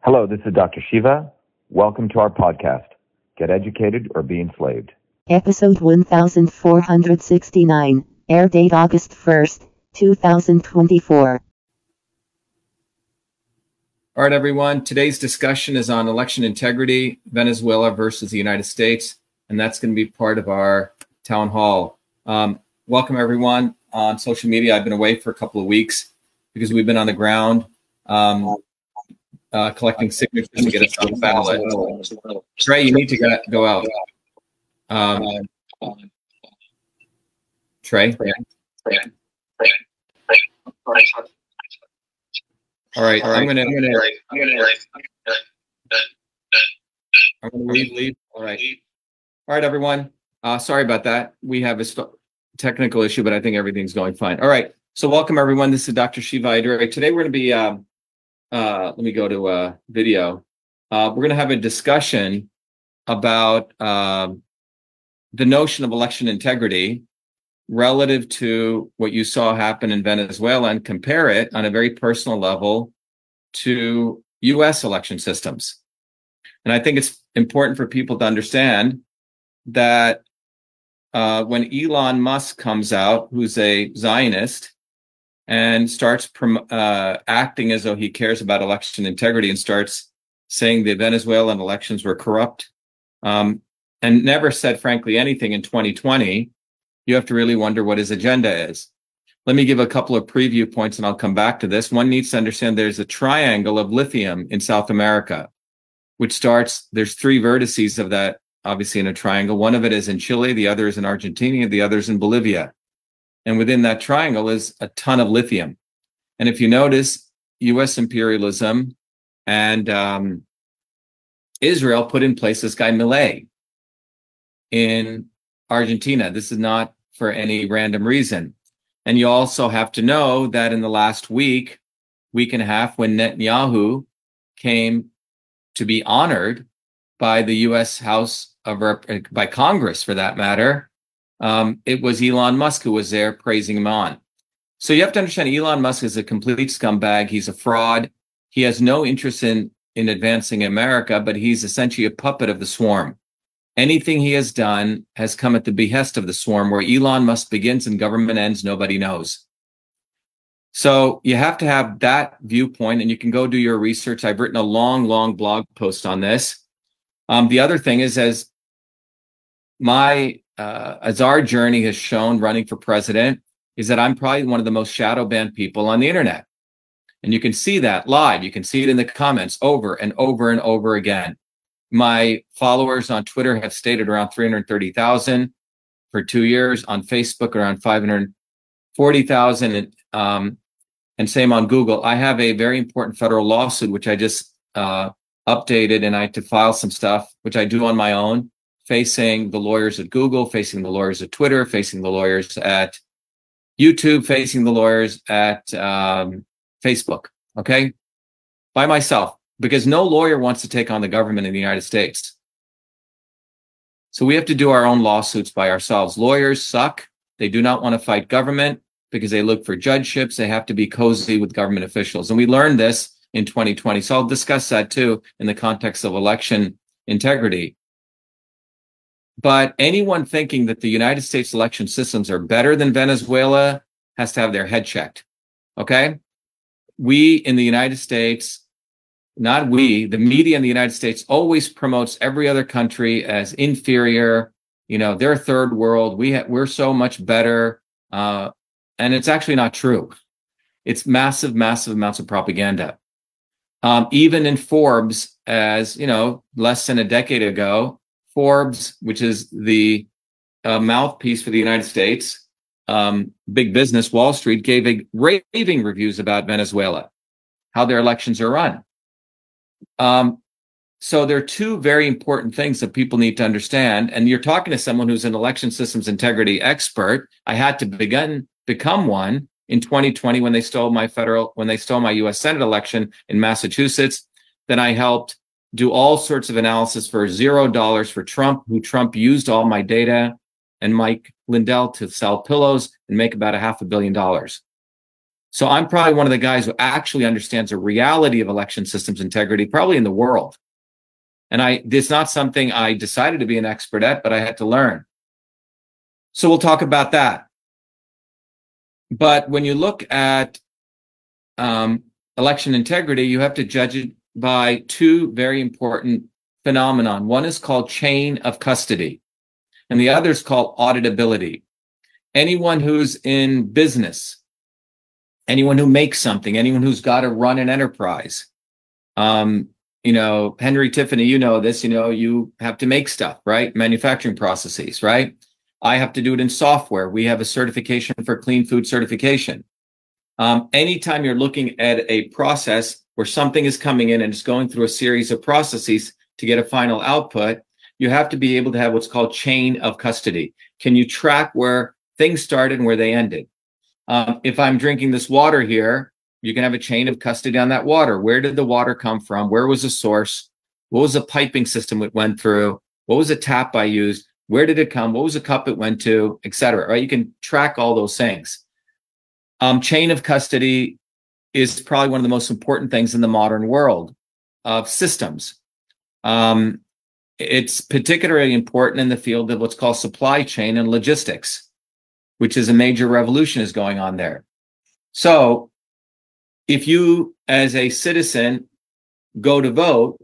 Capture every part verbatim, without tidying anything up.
Hello, this is Doctor Shiva. Welcome to our podcast, Get Educated or Be Enslaved. Episode one thousand four hundred sixty-nine, air date August first, two thousand twenty-four. All right, everyone. Today's discussion is on election integrity, Venezuela versus the United States, and that's going to be part of our town hall. Um, welcome, everyone. On social media, I've been away for a couple of weeks because we've been on the ground um, uh, collecting signatures to get us on the ballot. Trey, you need to go, go out. Um, Trey? All right, I'm gonna, I'm gonna, I'm gonna, I'm gonna leave, leave. All right, all right, everyone. Uh, sorry about that. We have a st- technical issue, but I think everything's going fine. All right, so welcome, everyone. This is Doctor Shiva Ayyadurai. Today we're gonna be, um, uh, let me go to uh, video. Uh, we're gonna have a discussion about um, the notion of election integrity relative to what you saw happen in Venezuela and compare it on a very personal level to U S election systems. And I think it's important for people to understand that uh, when Elon Musk comes out, who's a Zionist, and starts prom- uh, acting as though he cares about election integrity and starts saying the Venezuelan elections were corrupt, um, and never said, frankly, anything in twenty twenty, you have to really wonder what his agenda is. Let me give a couple of preview points and I'll come back to this. One needs to understand there's a triangle of lithium in South America, which starts, there's three vertices of that, obviously in a triangle. One of it is in Chile, the other is in Argentina, the other is in Bolivia. And within that triangle is a ton of lithium. And if you notice, U S imperialism and um, Israel put in place this guy Milei in Argentina. This is not for any random reason. And you also have to know that in the last week, week and a half, when Netanyahu came to be honored by the U S House of Rep- by Congress, for that matter, um, it was Elon Musk who was there praising him on. So you have to understand Elon Musk is a complete scumbag. He's a fraud. He has no interest in, in advancing America, but he's essentially a puppet of the swarm. Anything he has done has come at the behest of the swarm, where Elon Musk begins and government ends, nobody knows. So you have to have that viewpoint, and you can go do your research. I've written a long, long blog post on this. Um, the other thing is, as my, uh, as our journey has shown running for president, is that I'm probably one of the most shadow banned people on the internet. And you can see that live. You can see it in the comments over and over and over again. My followers on Twitter have stated around three hundred thirty thousand for two years. On Facebook, around five hundred forty thousand. And, um, and same on Google. I have a very important federal lawsuit, which I just uh, updated, and I had to file some stuff, which I do on my own, facing the lawyers at Google, facing the lawyers at Twitter, facing the lawyers at YouTube, facing the lawyers at um, Facebook, okay? By myself. Because no lawyer wants to take on the government in the United States. So we have to do our own lawsuits by ourselves. Lawyers suck. They do not want to fight government because they look for judgeships. They have to be cozy with government officials. And we learned this in twenty twenty. So I'll discuss that too in the context of election integrity. But anyone thinking that the United States election systems are better than Venezuela has to have their head checked. Okay? We in the United States, not we, the media in the United States always promotes every other country as inferior. You know, they're third world. We ha- we're so much better. Uh, and it's actually not true. It's massive, massive amounts of propaganda. Um, even in Forbes, as you know, less than a decade ago, Forbes, which is the uh, mouthpiece for the United States, um, big business, Wall Street, gave a raving reviews about Venezuela, how their elections are run. Um, so there are two very important things that people need to understand. And you're talking to someone who's an election systems integrity expert. I had to begin become one in twenty twenty when they stole my federal, when they stole my U S Senate election in Massachusetts. Then I helped do all sorts of analysis for zero dollars for Trump, who Trump used all my data and Mike Lindell to sell pillows and make about a half a billion dollars. So I'm probably one of the guys who actually understands the reality of election systems integrity, probably in the world. And I, it's not something I decided to be an expert at, but I had to learn. So we'll talk about that. But when you look at um, election integrity, you have to judge it by two very important phenomenon. One is called chain of custody, and the other is called auditability. Anyone who's in business, anyone who makes something, anyone who's got to run an enterprise, um, you know, Henry Tiffany, you know this, you know, you have to make stuff, right? Manufacturing processes, right? I have to do it in software. We have a certification for clean food certification. Um, anytime you're looking at a process where something is coming in and it's going through a series of processes to get a final output, you have to be able to have what's called chain of custody. Can you track where things started and where they ended? Um, if I'm drinking this water here, you can have a chain of custody on that water. Where did the water come from? Where was the source? What was the piping system it went through? What was the tap I used? Where did it come? What was the cup it went to, et cetera, right? You can track all those things. Um, chain of custody is probably one of the most important things in the modern world of systems. Um, it's particularly important in the field of what's called supply chain and logistics, which is a major revolution is going on there. So if you, as a citizen, go to vote,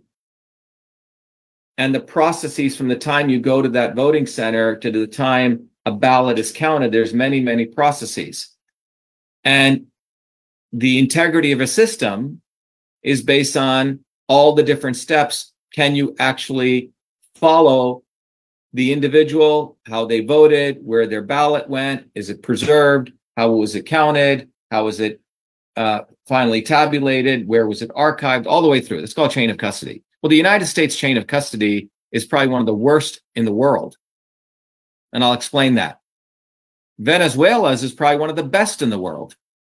and the processes from the time you go to that voting center to the time a ballot is counted, there's many, many processes. And the integrity of a system is based on all the different steps. Can you actually follow the individual, how they voted, where their ballot went? Is it preserved? How was it counted? How was it uh, finally tabulated? Where was it archived? All the way through. It's called chain of custody. Well, the United States chain of custody is probably one of the worst in the world. And I'll explain that. Venezuela's is probably one of the best in the world.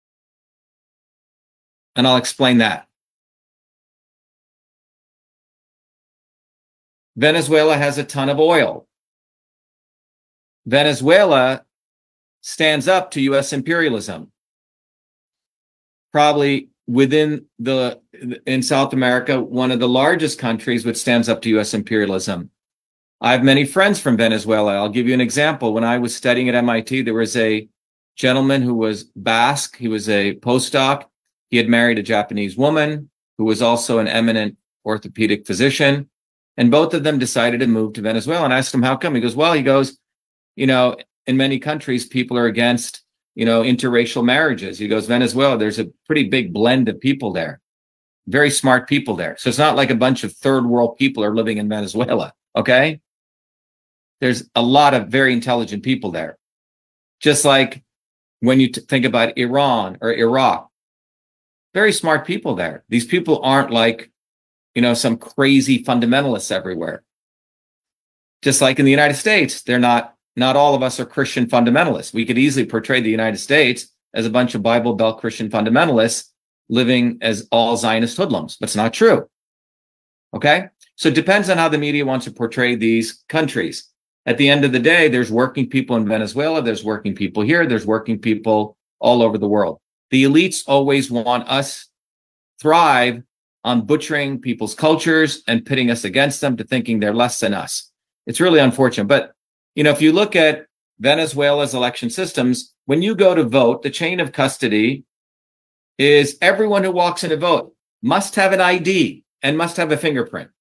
And I'll explain that. Venezuela has a ton of oil. Venezuela stands up to U S imperialism. Probably within the, in South America, one of the largest countries which stands up to U S imperialism. I have many friends from Venezuela. I'll give you an example. When I was studying at M I T, there was a gentleman who was Basque. He was a postdoc. He had married a Japanese woman who was also an eminent orthopedic physician. And both of them decided to move to Venezuela. And I asked him, how come? He goes, well, he goes, you know, in many countries, people are against, you know, interracial marriages. He goes, Venezuela, there's a pretty big blend of people there, very smart people there. So it's not like a bunch of third world people are living in Venezuela. Okay. There's a lot of very intelligent people there. Just like when you t- think about Iran or Iraq, very smart people there. These people aren't like, you know, some crazy fundamentalists everywhere. Just like in the United States, they're not, not all of us are Christian fundamentalists. We could easily portray the United States as a bunch of Bible Belt Christian fundamentalists living as all Zionist hoodlums. That's not true. Okay? So it depends on how the media wants to portray these countries. At the end of the day, there's working people in Venezuela, there's working people here, there's working people all over the world. The elites always want us thrive on butchering people's cultures and pitting us against them to thinking they're less than us. It's really unfortunate. But, you know, if you look at Venezuela's election systems, when you go to vote, the chain of custody is everyone who walks in to vote must have an I D and must have a fingerprint.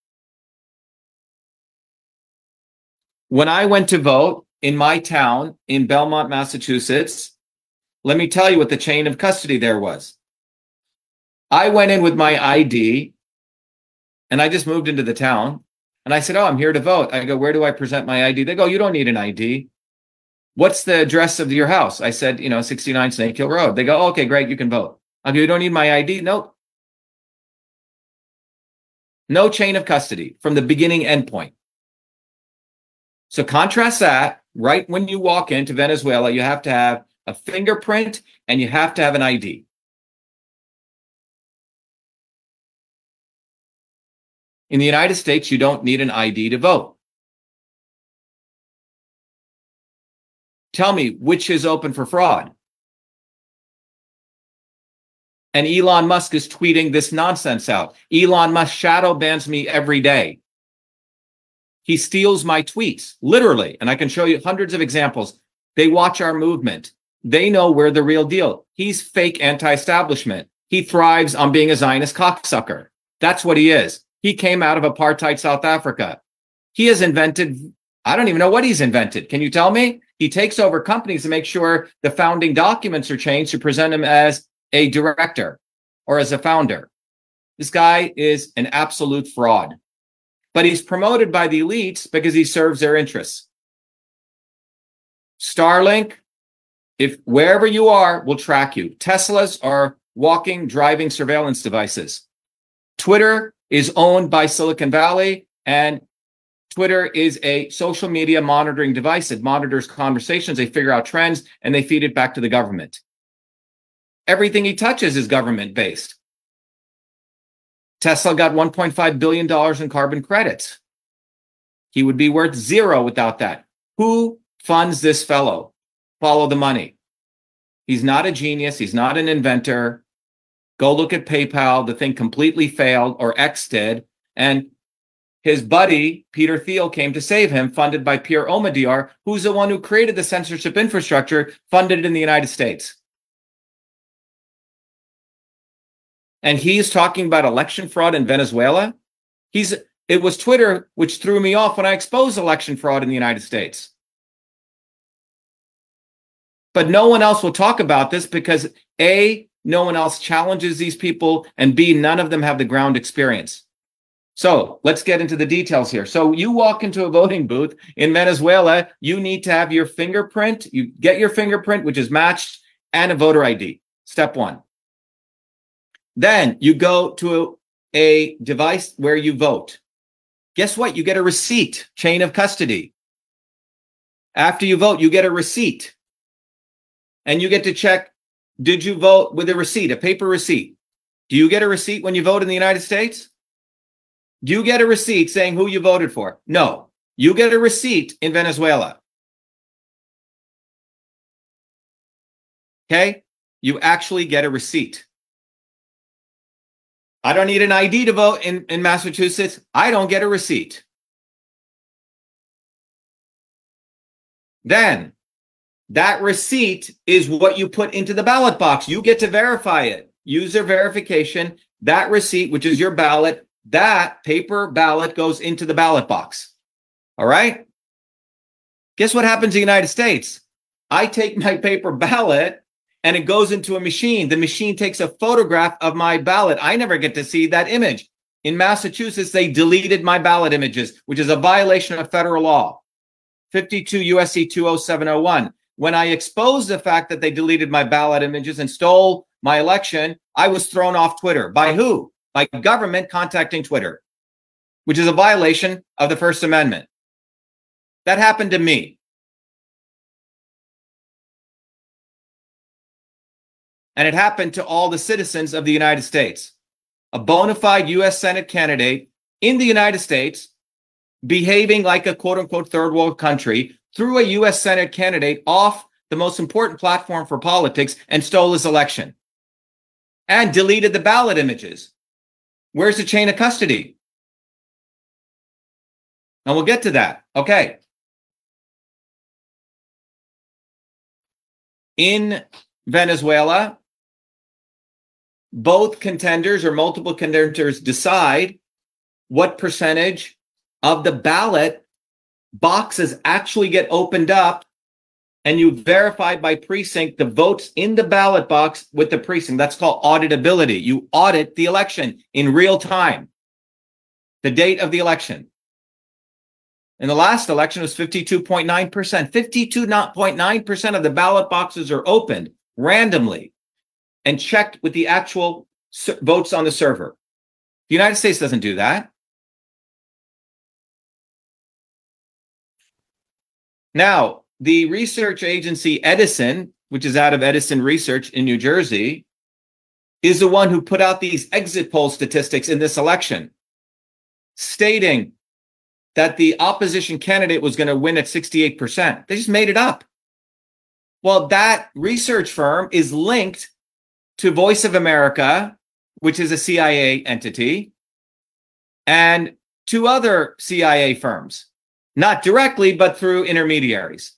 When I went to vote in my town in Belmont, Massachusetts, let me tell you what the chain of custody there was. I went in with my I D and I just moved into the town and I said, oh, I'm here to vote. I go, where do I present my I D? They go, you don't need an I D. What's the address of your house? I said, you know, sixty-nine Snake Hill Road. They go, oh, okay, great, you can vote. I go, you don't need my I D? Nope. No chain of custody from the beginning end point. So contrast that, right when you walk into Venezuela, you have to have a fingerprint and you have to have an I D. In the United States, you don't need an I D to vote. Tell me which is open for fraud. And Elon Musk is tweeting this nonsense out. Elon Musk shadow bans me every day. He steals my tweets, literally. And I can show you hundreds of examples. They watch our movement. They know we're the real deal. He's fake anti-establishment. He thrives on being a Zionist cocksucker. That's what he is. He came out of apartheid South Africa. He has invented, I don't even know what he's invented. Can you tell me? He takes over companies to make sure the founding documents are changed to present him as a director or as a founder. This guy is an absolute fraud. But he's promoted by the elites because he serves their interests. Starlink, if wherever you are, will track you. Teslas are walking, driving surveillance devices. Twitter is owned by Silicon Valley, and Twitter is a social media monitoring device. It monitors conversations, they figure out trends, and they feed it back to the government. Everything he touches is government-based. Tesla got one point five billion dollars in carbon credits. He would be worth zero without that. Who funds this fellow? Follow the money. He's not a genius. He's not an inventor. Go look at PayPal. The thing completely failed, or X did. And his buddy, Peter Thiel, came to save him, funded by Pierre Omidyar, who's the one who created the censorship infrastructure, funded in the United States. And he's talking about election fraud in Venezuela. He's, it was Twitter which threw me off when I exposed election fraud in the United States. But no one else will talk about this because A, no one else challenges these people, and B, none of them have the ground experience. So let's get into the details here. So you walk into a voting booth in Venezuela, you need to have your fingerprint. You get your fingerprint, which is matched, and a voter I D. Step one. Then you go to a, a device where you vote. Guess what? You get a receipt, chain of custody. After you vote, you get a receipt. And you get to check, did you vote with a receipt, a paper receipt? Do you get a receipt when you vote in the United States? Do you get a receipt saying who you voted for? No. You get a receipt in Venezuela. Okay? You actually get a receipt. I don't need an I D to vote in, in Massachusetts. I don't get a receipt. Then, that receipt is what you put into the ballot box. You get to verify it. User verification. That receipt, which is your ballot, that paper ballot goes into the ballot box. All right? Guess what happens in the United States? I take my paper ballot and it goes into a machine. The machine takes a photograph of my ballot. I never get to see that image. In Massachusetts, they deleted my ballot images, which is a violation of federal law. fifty-two U S C two oh seven oh one. When I exposed the fact that they deleted my ballot images and stole my election, I was thrown off Twitter. By who? By government contacting Twitter, which is a violation of the First Amendment. That happened to me. And it happened to all the citizens of the United States. A bona fide U S Senate candidate in the United States behaving like a quote-unquote third world country threw a U S Senate candidate off the most important platform for politics and stole his election. And deleted the ballot images. Where's the chain of custody? And we'll get to that. Okay. In Venezuela, both contenders or multiple contenders decide what percentage of the ballot boxes actually get opened up, and you verify by precinct the votes in the ballot box with the precinct. That's called auditability. You audit the election in real time, the date of the election. In the last election, it was fifty-two point nine percent. fifty-two point nine percent of the ballot boxes are opened randomly and checked with the actual votes on the server. The United States doesn't do that. Now, the research agency Edison, which is out of Edison Research in New Jersey, is the one who put out these exit poll statistics in this election, stating that the opposition candidate was going to win at sixty-eight percent. They just made it up. Well, that research firm is linked to Voice of America, which is a C I A entity, and two other C I A firms, not directly, but through intermediaries.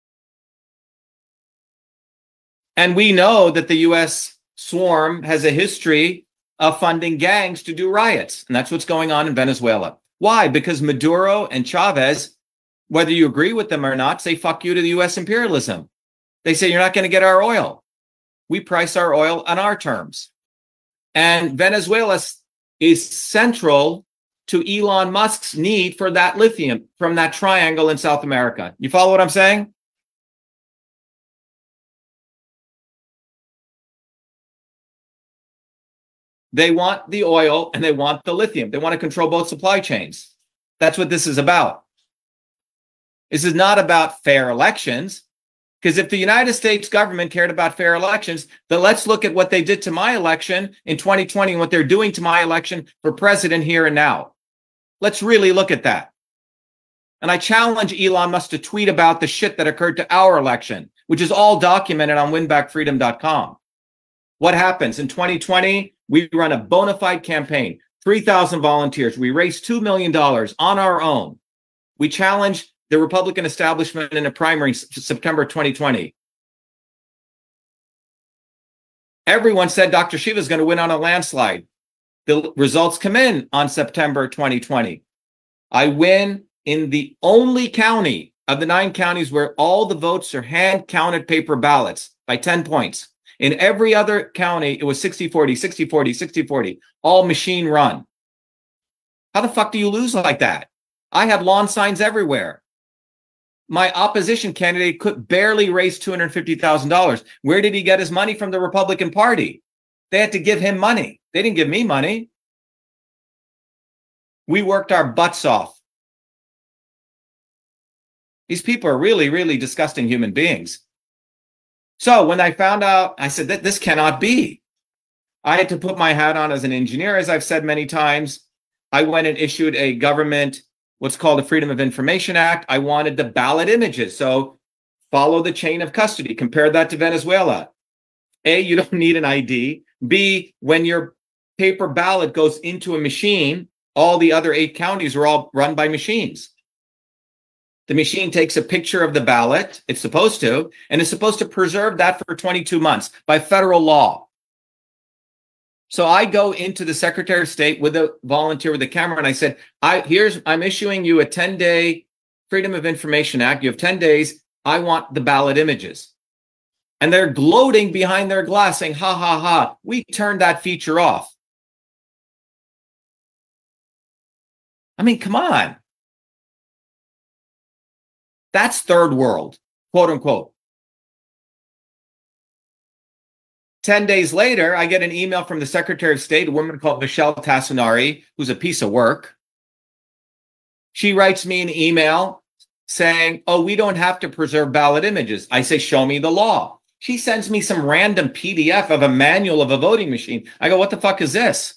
And we know that the U S swarm has a history of funding gangs to do riots. And that's what's going on in Venezuela. Why? Because Maduro and Chavez, whether you agree with them or not, say fuck you to the U S imperialism. They say you're not going to get our oil. We price our oil on our terms. And Venezuela is central to Elon Musk's need for that lithium from that triangle in South America. You follow what I'm saying? They want the oil and they want the lithium. They want to control both supply chains. That's what this is about. This is not about fair elections. Because if the United States government cared about fair elections, then let's look at what they did to my election in twenty twenty and what they're doing to my election for president here and now. Let's really look at that. And I challenge Elon Musk to tweet about the shit that occurred to our election, which is all documented on win back freedom dot com. What happens? In twenty twenty, we run a bona fide campaign, three thousand volunteers. We raised two million dollars on our own. We challenged the Republican establishment in a primary September twenty twenty. Everyone said Doctor Shiva is going to win on a landslide. The results come in on September twenty twenty. I win in the only county of the nine counties where all the votes are hand counted paper ballots by ten points. In every other county, it was sixty forty, sixty forty, sixty forty, all machine run. How the fuck do you lose like that? I had lawn signs everywhere. My opposition candidate could barely raise two hundred fifty thousand dollars. Where did he get his money? From the Republican Party. They had to give him money. They didn't give me money. We worked our butts off. These people are really, really disgusting human beings. So when I found out, I said that this cannot be. I had to put my hat on as an engineer, as I've said many times. I went and issued a government, what's called the Freedom of Information Act. I wanted the ballot images. So follow the chain of custody. Compare that to Venezuela. A, you don't need an I D. B, when your paper ballot goes into a machine, all the other eight counties are all run by machines. The machine takes a picture of the ballot, it's supposed to, and it's supposed to preserve that for twenty-two months by federal law. So I go into the Secretary of State with a volunteer with a camera, and I said, I here's I'm issuing you a ten-day Freedom of Information Act. You have ten days. I want the ballot images. And they're gloating behind their glass saying, ha, ha, ha, we turned that feature off. I mean, come on. That's third world, quote unquote. Ten days later, I get an email from the Secretary of State, a woman called Michelle Tassinari, who's a piece of work. She writes me an email saying, oh, we don't have to preserve ballot images. I say, show me the law. She sends me some random P D F of a manual of a voting machine. I go, what the fuck is this?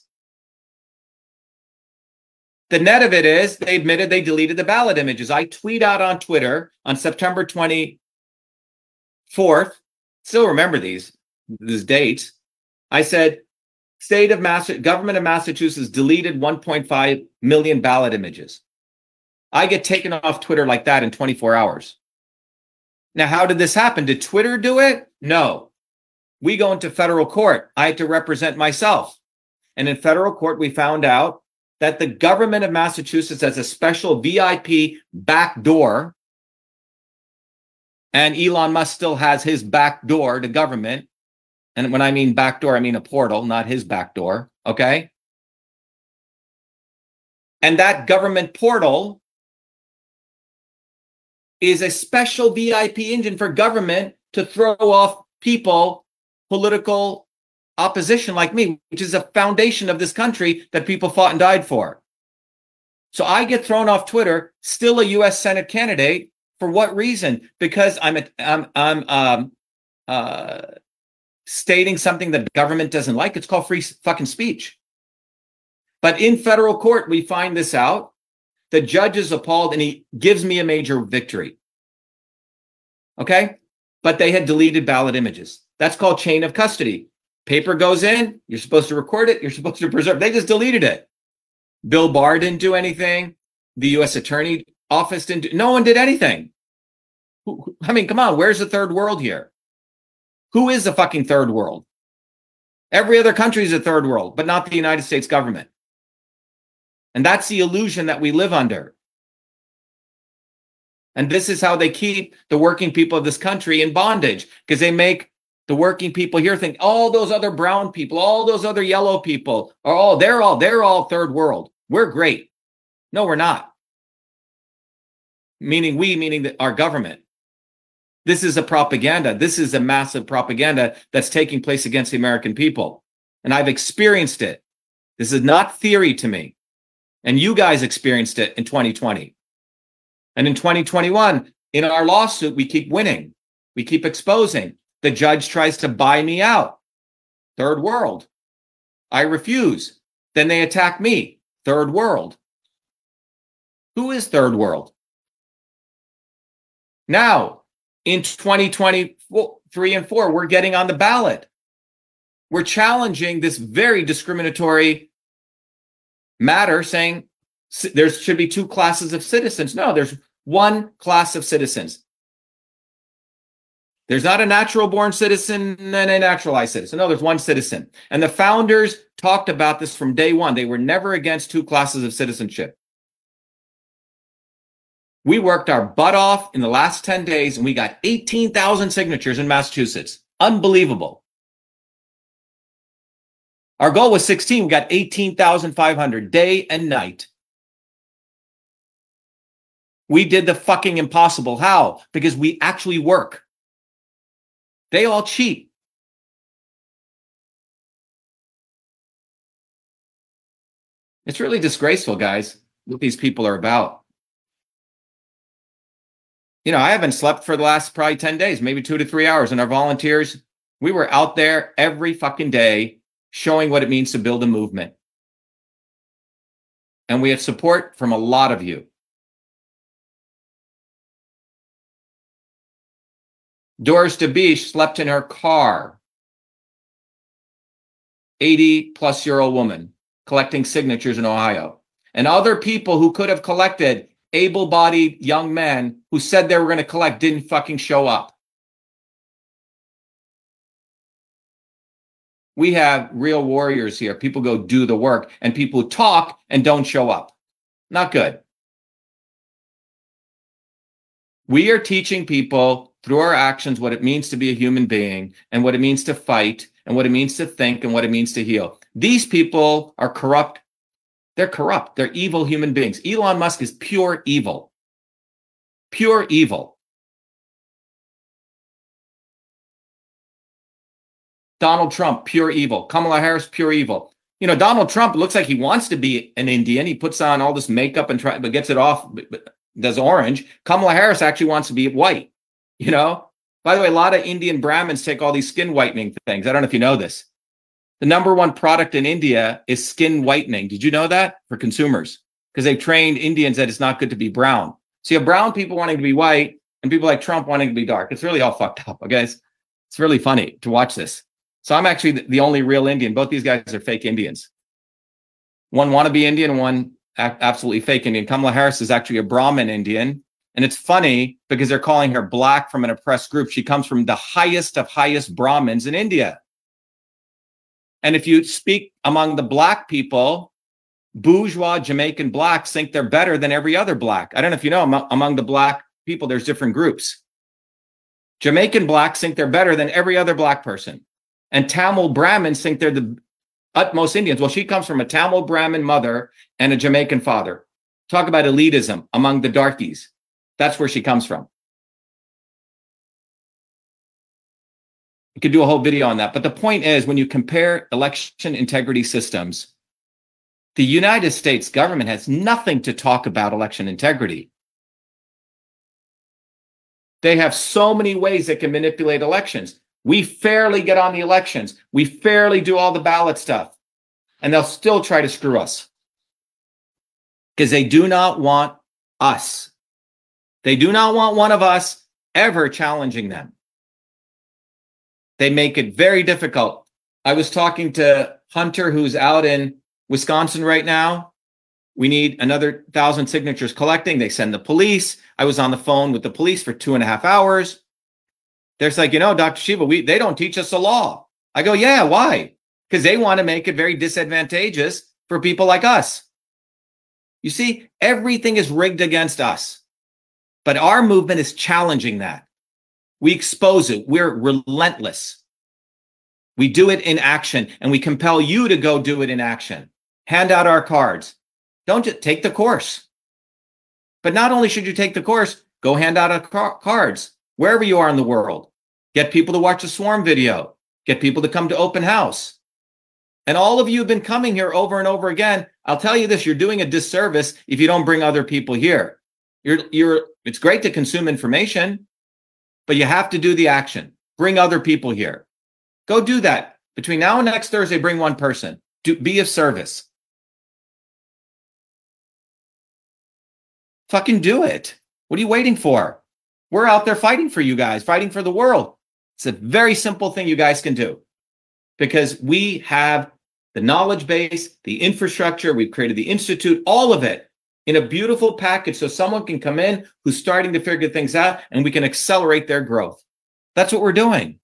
The net of it is they admitted they deleted the ballot images. I tweet out on Twitter on September twenty-fourth. Still remember these, these dates. I said, state of Mass- government of Massachusetts deleted one point five million ballot images. I get taken off Twitter like that in twenty-four hours. Now, how did this happen? Did Twitter do it? No. We go into federal court. I had to represent myself. And in federal court, we found out that the government of Massachusetts has a special V I P back door. And Elon Musk still has his back door to government. And when I mean back door, I mean a portal, not his back door. Okay. And that government portal is a special V I P engine for government to throw off people, political opposition like me, which is a foundation of this country that people fought and died for. So I get thrown off Twitter, still a U S Senate candidate. For what reason? Because I'm a, I'm I'm um, uh, stating something that the government doesn't like. It's called free fucking speech. But in federal court, we find this out. The judge is appalled, and he gives me a major victory. Okay, but they had deleted ballot images. That's called chain of custody. Paper goes in, you're supposed to record it, you're supposed to preserve. They just deleted it. Bill Barr didn't do anything. The U S Attorney Office didn't do, no one did anything. I mean, come on, where's the third world here? Who is the fucking third world? Every other country is a third world, but not the United States government. And that's the illusion that we live under. And this is how they keep the working people of this country in bondage, because they make the working people here think all those other brown people, all those other yellow people are all, they're all, they're all third world. We're great. No, we're not. Meaning we, meaning that our government. This is a propaganda. This is a massive propaganda that's taking place against the American people. And I've experienced it. This is not theory to me. And you guys experienced it in twenty twenty. And in twenty twenty-one, in our lawsuit, we keep winning. We keep exposing. The judge tries to buy me out. Third world. I refuse. Then they attack me. Third world. Who is third world? Now, in twenty twenty-three and four, we're getting on the ballot. We're challenging this very discriminatory matter, saying there should be two classes of citizens. No, there's one class of citizens. There's not a natural born citizen and a naturalized citizen. No, there's one citizen. And the founders talked about this from day one. They were never against two classes of citizenship. We worked our butt off in the last ten days and we got eighteen thousand signatures in Massachusetts. Unbelievable. Our goal was sixteen. We got eighteen thousand five hundred day and night. We did the fucking impossible. How? Because we actually work. They all cheat. It's really disgraceful, guys, what these people are about. You know, I haven't slept for the last probably ten days, maybe two to three hours. And our volunteers, we were out there every fucking day showing what it means to build a movement. And we had support from a lot of you. Doris DeBiche slept in her car. eighty plus year old woman collecting signatures in Ohio. And other people who could have collected, able-bodied young men who said they were going to collect, didn't fucking show up. We have real warriors here. People go do the work, and people who talk and don't show up. Not good. We are teaching people through our actions what it means to be a human being and what it means to fight and what it means to think and what it means to heal. These people are corrupt. They're corrupt. They're evil human beings. Elon Musk is pure evil. Pure evil. Donald Trump, pure evil. Kamala Harris, pure evil. You know, Donald Trump looks like he wants to be an Indian. He puts on all this makeup and try, but gets it off, but does orange. Kamala Harris actually wants to be white. You know, by the way, a lot of Indian Brahmins take all these skin whitening things. I don't know if you know this. The number one product in India is skin whitening. Did you know that? For consumers? Because they've trained Indians that it's not good to be brown. So you have brown people wanting to be white and people like Trump wanting to be dark. It's really all fucked up, okay? It's, it's really funny to watch this. So I'm actually the, the only real Indian. Both these guys are fake Indians. One wannabe Indian and one a- absolutely fake Indian. Kamala Harris is actually a Brahmin Indian. And it's funny because they're calling her black from an oppressed group. She comes from the highest of highest Brahmins in India. And if you speak among the black people, bourgeois Jamaican blacks think they're better than every other black. I don't know if you know, among, among the black people, there's different groups. Jamaican blacks think they're better than every other black person. And Tamil Brahmins think they're the utmost Indians. Well, she comes from a Tamil Brahmin mother and a Jamaican father. Talk about elitism among the darkies. That's where she comes from. You could do a whole video on that. But the point is, when you compare election integrity systems, the United States government has nothing to talk about election integrity. They have so many ways they can manipulate elections. We fairly get on the elections. We fairly do all the ballot stuff. And they'll still try to screw us. Because they do not want us. They do not want one of us ever challenging them. They make it very difficult I was talking to Hunter, who's out in Wisconsin right now. We need another thousand signatures collecting. They send the police. I was on the phone with the police for two and a half hours. They're like, you know, Doctor Shiva, we they don't teach us the law. I go, yeah, why? Because they want to make it very disadvantageous for people like us. You see, everything is rigged against us. But our movement is challenging that. We expose it. We're relentless. We do it in action, and we compel you to go do it in action. Hand out our cards. Don't just take the course. But not only should you take the course, go hand out our car- cards wherever you are in the world. Get people to watch a Swarm video. Get people to come to open house. And all of you have been coming here over and over again. I'll tell you this, you're doing a disservice if you don't bring other people here. You're, you're, it's great to consume information, but you have to do the action. Bring other people here. Go do that. Between now and next Thursday, bring one person. Do, be of service. Fucking do it. What are you waiting for? We're out there fighting for you guys, fighting for the world. It's a very simple thing you guys can do because we have the knowledge base, the infrastructure. We've created the institute, all of it in a beautiful package so someone can come in who's starting to figure things out and we can accelerate their growth. That's what we're doing.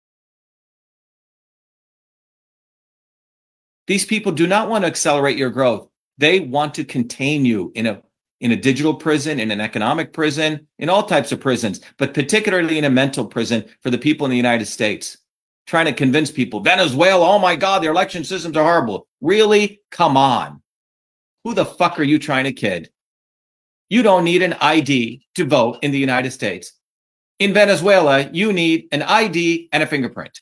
These people do not want to accelerate your growth. They want to contain you in a in a digital prison, in an economic prison, in all types of prisons, but particularly in a mental prison for the people in the United States. Trying to convince people, Venezuela, oh my God, their election systems are horrible. Really? Come on. Who the fuck are you trying to kid? You don't need an I D to vote in the United States. In Venezuela, you need an I D and a fingerprint.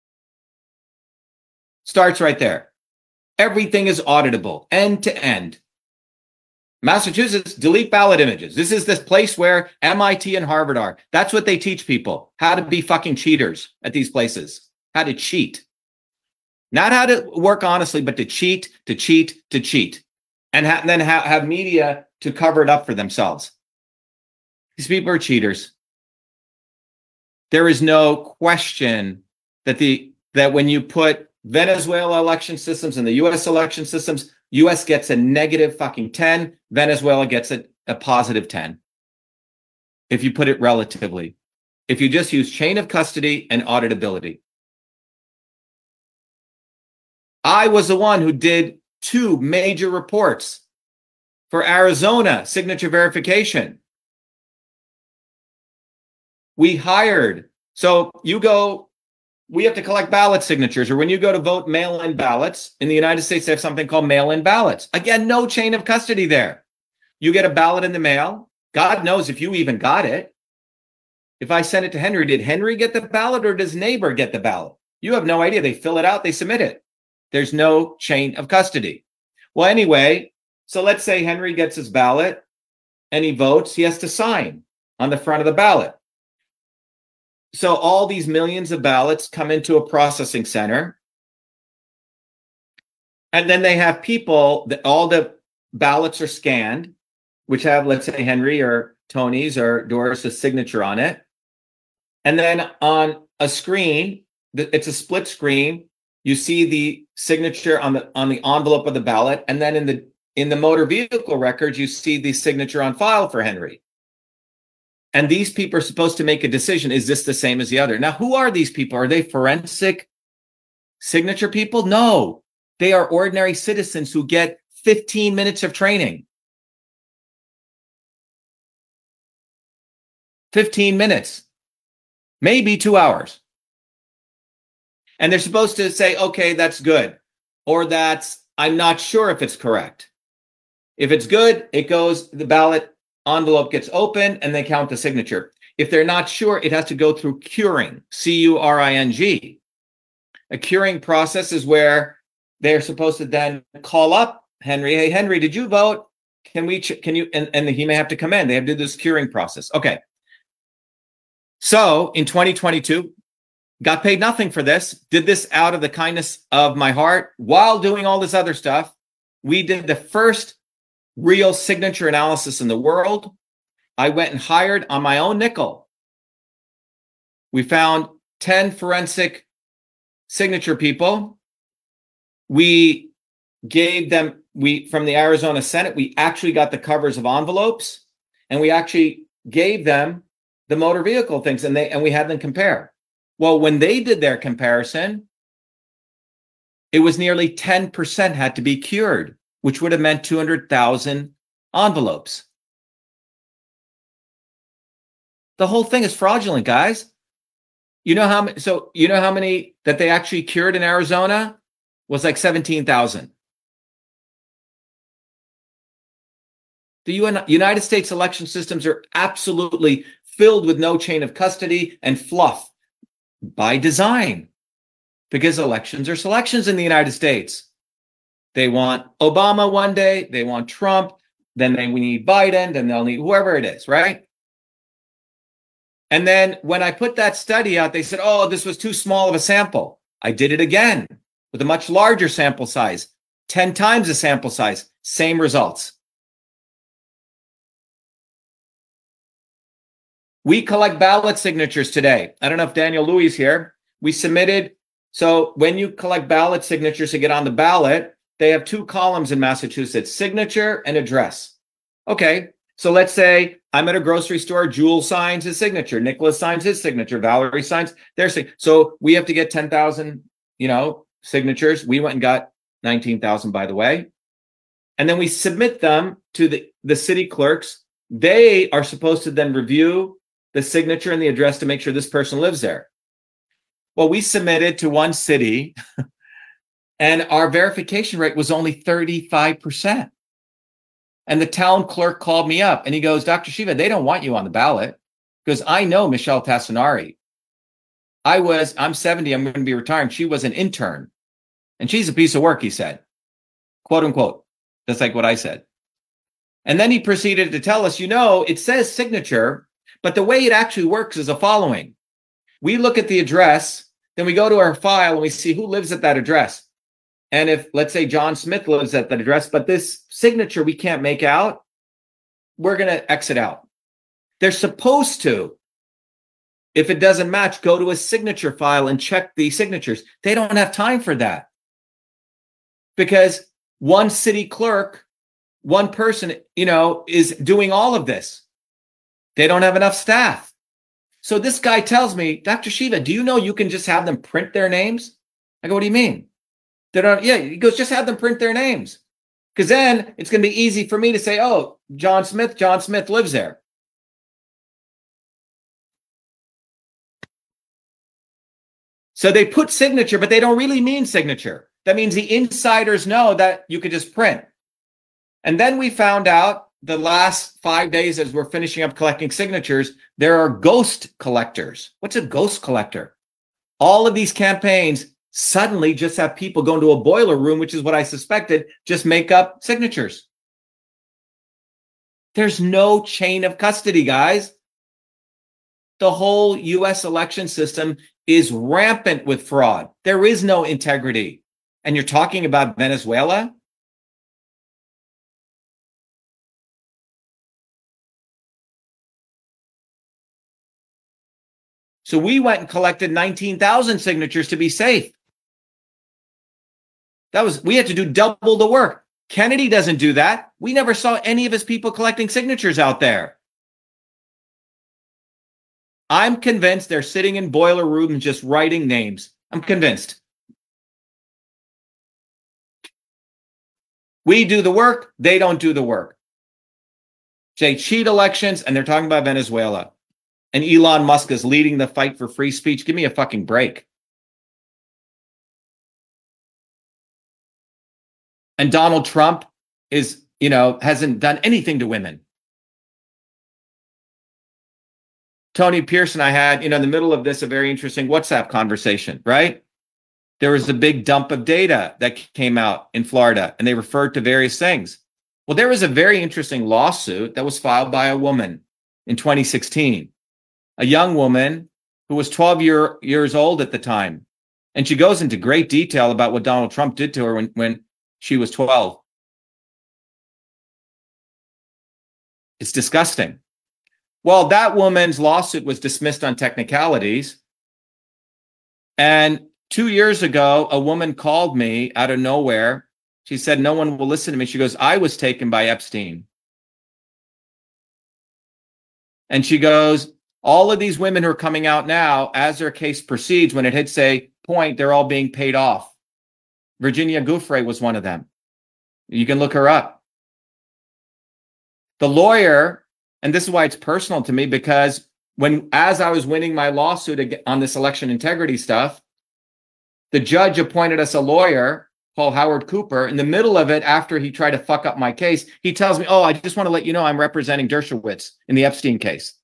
Starts right there. Everything is auditable, end to end. Massachusetts, delete ballot images. This is this place where M I T and Harvard are. That's what they teach people, how to be fucking cheaters at these places, how to cheat. Not how to work honestly, but to cheat, to cheat, to cheat. And, ha- and then ha- have media to cover it up for themselves. These people are cheaters. There is no question that the that when you put Venezuela election systems and the U S election systems, U S gets a negative fucking ten, Venezuela gets a, a positive ten. If you put it relatively. If you just use chain of custody and auditability. I was the one who did two major reports for Arizona signature verification. We hired, so you go, we have to collect ballot signatures, or when you go to vote mail-in ballots, in the United States, they have something called mail-in ballots. Again, no chain of custody there. You get a ballot in the mail. God knows if you even got it. If I send it to Henry, did Henry get the ballot or does neighbor get the ballot? You have no idea. They fill it out, they submit it. There's no chain of custody. Well, anyway, so let's say Henry gets his ballot and he votes. He has to sign on the front of the ballot. So all these millions of ballots come into a processing center. And then they have people that all the ballots are scanned, which have, let's say, Henry or Tony's or Doris's signature on it. And then on a screen, it's a split screen. You see the signature on the on the envelope of the ballot. And then in the in the motor vehicle records, you see the signature on file for Henry. And these people are supposed to make a decision. Is this the same as the other? Now, who are these people? Are they forensic signature people? No, they are ordinary citizens who get fifteen minutes of training. fifteen minutes, maybe two hours. And they're supposed to say, okay, that's good. Or that's, I'm not sure if it's correct. If it's good, it goes, the ballot envelope gets open and they count the signature. If they're not sure, it has to go through curing, C U R I N G. A curing process is where they're supposed to then call up Henry. Hey, Henry, did you vote? Can we, ch- can you, and, and he may have to come in. They have to do this curing process. Okay. So in twenty twenty-two, got paid nothing for this, did this out of the kindness of my heart while doing all this other stuff. We did the first real signature analysis in the world. I went and hired on my own nickel. We found ten forensic signature people. We gave them, we from the Arizona Senate, we actually got the covers of envelopes, and we actually gave them the motor vehicle things, and they and we had them compare. Well, when they did their comparison, it was nearly ten percent had to be cured, which would have meant two hundred thousand envelopes. The whole thing is fraudulent, guys. You know how many, so you know how many that they actually cured in Arizona was like seventeen thousand. The U N, United States election systems are absolutely filled with no chain of custody and fluff by design, because elections are selections in the United States. They want Obama one day, they want Trump, then they we need Biden, then they'll need whoever it is, right? And then when I put that study out, they said, oh, this was too small of a sample. I did it again with a much larger sample size, ten times the sample size, same results. We collect ballot signatures today. I don't know if Daniel Louis is here. We submitted. So when you collect ballot signatures to get on the ballot, they have two columns in Massachusetts, signature and address. Okay. So let's say I'm at a grocery store, Jules signs his signature, Nicholas signs his signature, Valerie signs their signature. So we have to get ten thousand, you know, signatures. We went and got nineteen thousand, by the way. And then we submit them to the, the city clerks. They are supposed to then review the signature and the address to make sure this person lives there. Well, we submitted to one city and our verification rate was only thirty-five percent. And the town clerk called me up and he goes, Doctor Shiva, they don't want you on the ballot, because I know Michelle Tassinari. I was, I'm seventy, I'm going to be retiring. She was an intern and she's a piece of work, he said, quote unquote. That's like what I said. And then he proceeded to tell us, you know, it says signature, but the way it actually works is the following. We look at the address, then we go to our file and we see who lives at that address. And if, let's say, John Smith lives at that address, but this signature we can't make out, we're going to exit out. They're supposed to, if it doesn't match, go to a signature file and check the signatures. They don't have time for that, because one city clerk, one person, you know, is doing all of this. They don't have enough staff. So this guy tells me, Doctor Shiva, do you know you can just have them print their names? I go, what do you mean? They don't, yeah, he goes, just have them print their names. Because then it's going to be easy for me to say, oh, John Smith, John Smith lives there. So they put signature, but they don't really mean signature. That means the insiders know that you could just print. And then we found out the last five days as we're finishing up collecting signatures, there are ghost collectors. What's a ghost collector? All of these campaigns suddenly just have people go into a boiler room, which is what I suspected, just make up signatures. There's no chain of custody, guys. The whole U S election system is rampant with fraud. There is no integrity. And you're talking about Venezuela? So we went and collected nineteen thousand signatures to be safe. That was, we had to do double the work. Kennedy doesn't do that. We never saw any of his people collecting signatures out there. I'm convinced they're sitting in boiler rooms just writing names. I'm convinced. We do the work. They don't do the work. They cheat elections, and they're talking about Venezuela. And Elon Musk is leading the fight for free speech. Give me a fucking break. And Donald Trump is, you know, hasn't done anything to women. Tony Pierce and I had, you know, in the middle of this, a very interesting WhatsApp conversation, right? There was a big dump of data that came out in Florida, and they referred to various things. Well, there was a very interesting lawsuit that was filed by a woman in twenty sixteen, a young woman who was twelve year, years old at the time. And she goes into great detail about what Donald Trump did to her when, when she was twelve. It's disgusting. Well, that woman's lawsuit was dismissed on technicalities. And Two years ago, a woman called me out of nowhere. She said, no one will listen to me. She goes, I was taken by Epstein. And she goes, all of these women who are coming out now, as their case proceeds, when it hits a point, they're all being paid off. Virginia Giuffre was one of them. You can look her up. The lawyer, and this is why it's personal to me, because when, as I was winning my lawsuit on this election integrity stuff, the judge appointed us a lawyer called Howard Cooper. In the middle of it, after he tried to fuck up my case, he tells me, oh, I just want to let you know I'm representing Dershowitz in the Epstein case.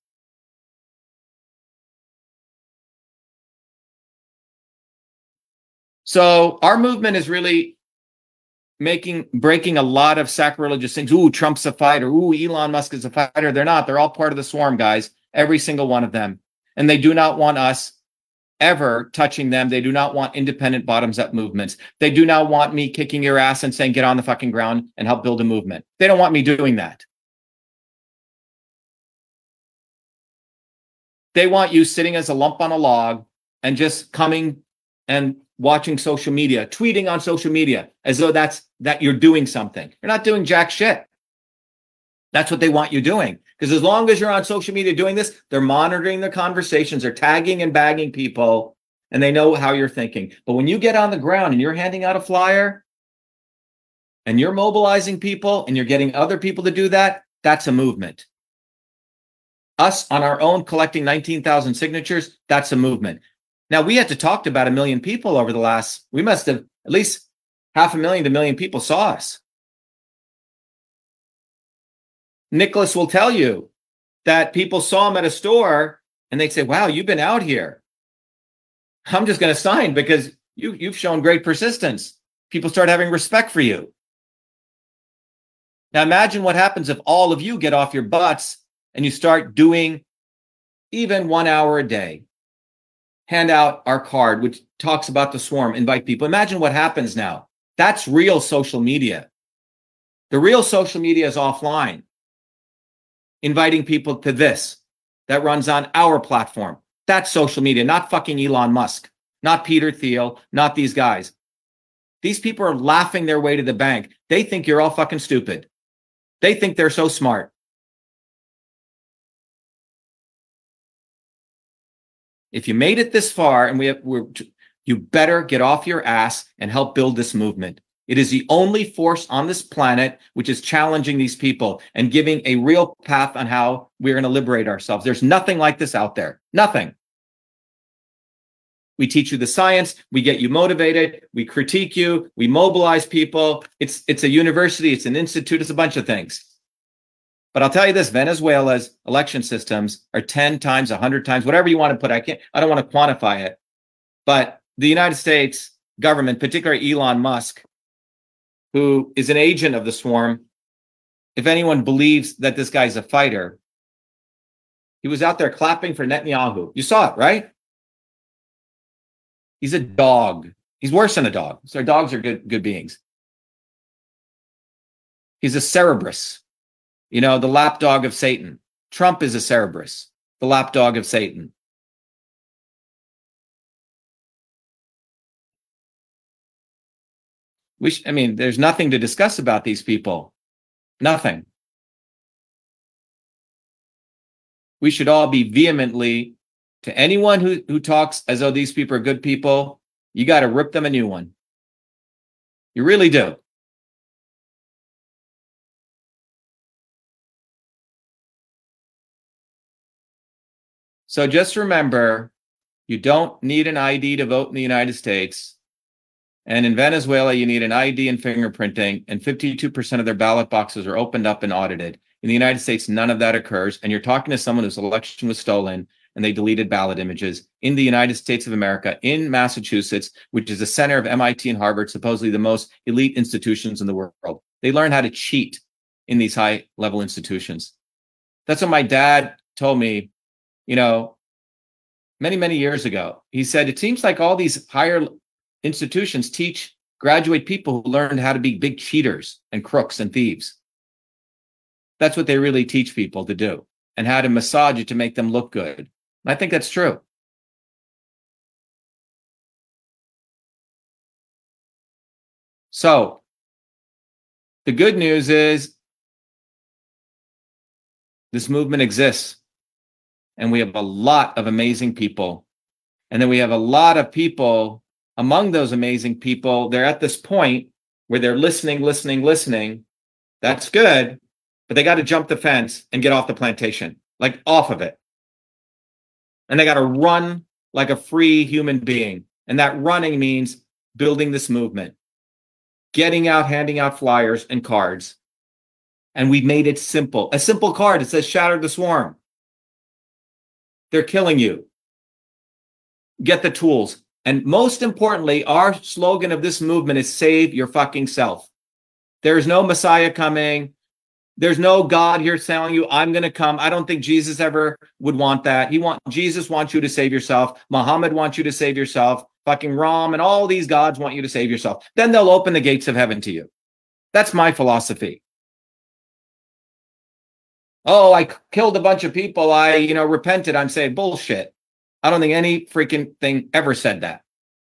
So our movement is really making, breaking a lot of sacrilegious things. Ooh, Trump's a fighter. Ooh, Elon Musk is a fighter. They're not. They're all part of the swarm, guys. Every single one of them. And they do not want us ever touching them. They do not want independent bottoms-up movements. They do not want me kicking your ass and saying, get on the fucking ground and help build a movement. They don't want me doing that. They want you sitting as a lump on a log and just coming and watching social media, tweeting on social media as though that's that you're doing something. You're not doing jack shit. That's what they want you doing. Because as long as you're on social media doing this, they're monitoring the conversations, they're tagging and bagging people, and they know how you're thinking. But when you get on the ground and you're handing out a flyer and you're mobilizing people and you're getting other people to do that, that's a movement. Us on our own collecting nineteen thousand signatures, that's a movement. Now, we had to talk to about a million people over the last, we must have at least half a million to a million people saw us. Nicholas will tell you that people saw him at a store and they'd say, wow, you've been out here. I'm just going to sign because you, you've shown great persistence. People start having respect for you. Now imagine what happens if all of you get off your butts and you start doing even one hour a day. Hand out our card, which talks about the swarm, invite people. Imagine what happens now. That's real social media. The real social media is offline. Inviting people to this that runs on our platform. That's social media, not fucking Elon Musk, not Peter Thiel, not these guys. These people are laughing their way to the bank. They think you're all fucking stupid. They think they're so smart. If you made it this far and we have, we're, you better get off your ass and help build this movement. It is the only force on this planet which is challenging these people and giving a real path on how we're going to liberate ourselves. There's nothing like this out there. Nothing. We teach you the science. We get you motivated. We critique you. We mobilize people. It's, it's a university. It's an institute. It's a bunch of things. But I'll tell you this, Venezuela's election systems are ten times, one hundred times, whatever you want to put. I can't, I don't want to quantify it. But the United States government, particularly Elon Musk, who is an agent of the swarm, if anyone believes that this guy's a fighter, he was out there clapping for Netanyahu. You saw it, right? He's a dog. He's worse than a dog. So dogs are good, good beings. He's a Cerberus. You know, the lapdog of Satan. Trump is a Cerberus, the lapdog of Satan. We sh- I mean, there's nothing to discuss about these people. Nothing. We should all be vehemently, to anyone who, who talks as though these people are good people, you got to rip them a new one. You really do. So just remember, you don't need an I D to vote in the United States. And in Venezuela, you need an I D and fingerprinting, and fifty-two percent of their ballot boxes are opened up and audited. In the United States, none of that occurs. And you're talking to someone whose election was stolen and they deleted ballot images in the United States of America, in Massachusetts, which is the center of M I T and Harvard, supposedly the most elite institutions in the world. They learn how to cheat in these high-level institutions. That's what my dad told me, you know, many, many years ago. He said, it seems like all these higher institutions teach graduate people who learned how to be big cheaters and crooks and thieves. That's what they really teach people to do, and how to massage it to make them look good. And I think that's true. So the good news is this movement exists, and we have a lot of amazing people. And then we have a lot of people among those amazing people. They're at this point where they're listening, listening, listening. That's good, but they got to jump the fence and get off the plantation, like off of it. And they got to run like a free human being. And that running means building this movement, getting out, handing out flyers and cards. And we made it simple. A simple card. It says, shatter the swarm. They're killing you. Get the tools. And most importantly, our slogan of this movement is save your fucking self. There's no Messiah coming. There's no God here telling you, I'm going to come. I don't think Jesus ever would want that. He want Jesus wants you to save yourself. Muhammad wants you to save yourself. Fucking Ram and all these gods want you to save yourself. Then they'll open the gates of heaven to you. That's my philosophy. Oh, I killed a bunch of people. I, you know, repented. I'm saying bullshit. I don't think any freaking thing ever said that.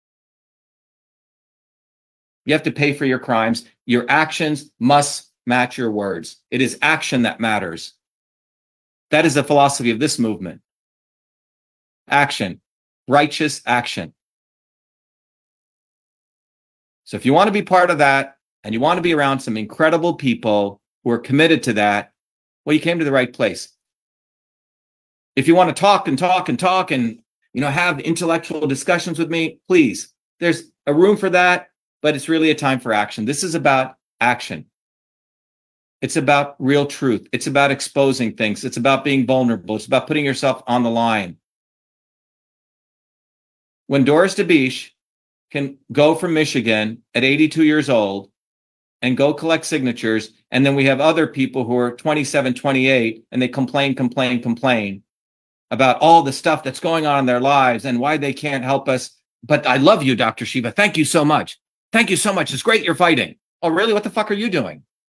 You have to pay for your crimes. Your actions must match your words. It is action that matters. That is the philosophy of this movement. Action, righteous action. So if you want to be part of that and you want to be around some incredible people who are committed to that, well, you came to the right place. If you want to talk and talk and talk and, you know, have intellectual discussions with me, please, there's a room for that, but it's really a time for action. This is about action. It's about real truth. It's about exposing things. It's about being vulnerable. It's about putting yourself on the line. When Doris DeBeach can go from Michigan at eighty-two years old and go collect signatures, and then we have other people who are twenty-seven, twenty-eight, and they complain, complain, complain about all the stuff that's going on in their lives and why they can't help us. But I love you, Doctor Shiva. Thank you so much. Thank you so much. It's great you're fighting. Oh, really? What the fuck are you doing?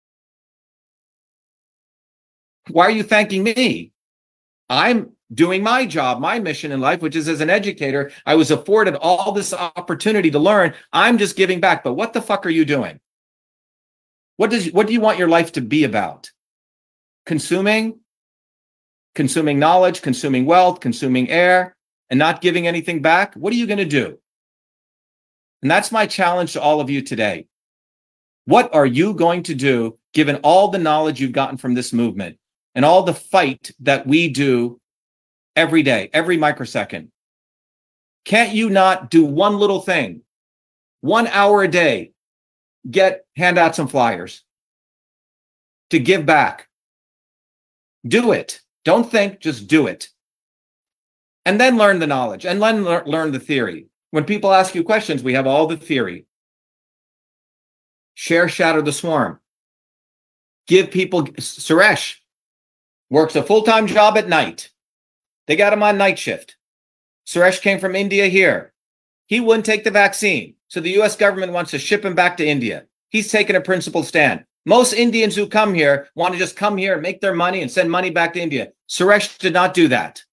Why are you thanking me? I'm doing my job, my mission in life, which is as an educator, I was afforded all this opportunity to learn. I'm just giving back. But what the fuck are you doing? What does what do you want your life to be about? Consuming, consuming knowledge, consuming wealth, consuming air, and not giving anything back? What are you going to do? And that's my challenge to all of you today. What are you going to do, given all the knowledge you've gotten from this movement and all the fight that we do every day, every microsecond? Can't you not do one little thing, one hour a day? Get, hand out some flyers to give back. Do it. Don't think, just do it. And then learn the knowledge and then learn, learn the theory. When people ask you questions, we have all the theory. Share, shatter the swarm. Give people, Suresh works a full-time job at night. They got him on night shift. Suresh came from India here. He wouldn't take the vaccine. So the U S government wants to ship him back to India. He's taken a principled stand. Most Indians who come here want to just come here, make their money, and send money back to India. Suresh did not do that.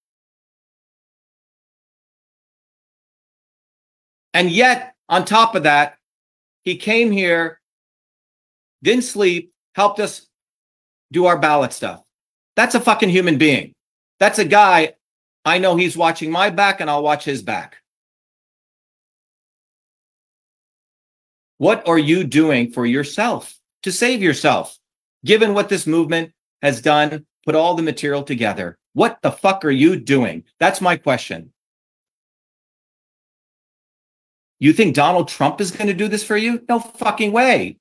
And yet, on top of that, he came here, didn't sleep, helped us do our ballot stuff. That's a fucking human being. That's a guy, I know he's watching my back and I'll watch his back. What are you doing for yourself to save yourself? Given what this movement has done, put all the material together, what the fuck are you doing? That's my question. You think Donald Trump is going to do this for you? No fucking way.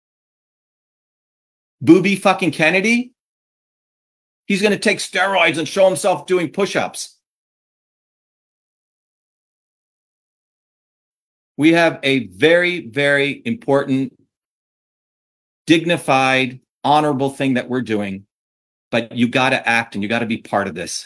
Booby fucking Kennedy? He's going to take steroids and show himself doing push-ups. We have a very, very important, dignified, honorable thing that we're doing, but you got to act and you got to be part of this.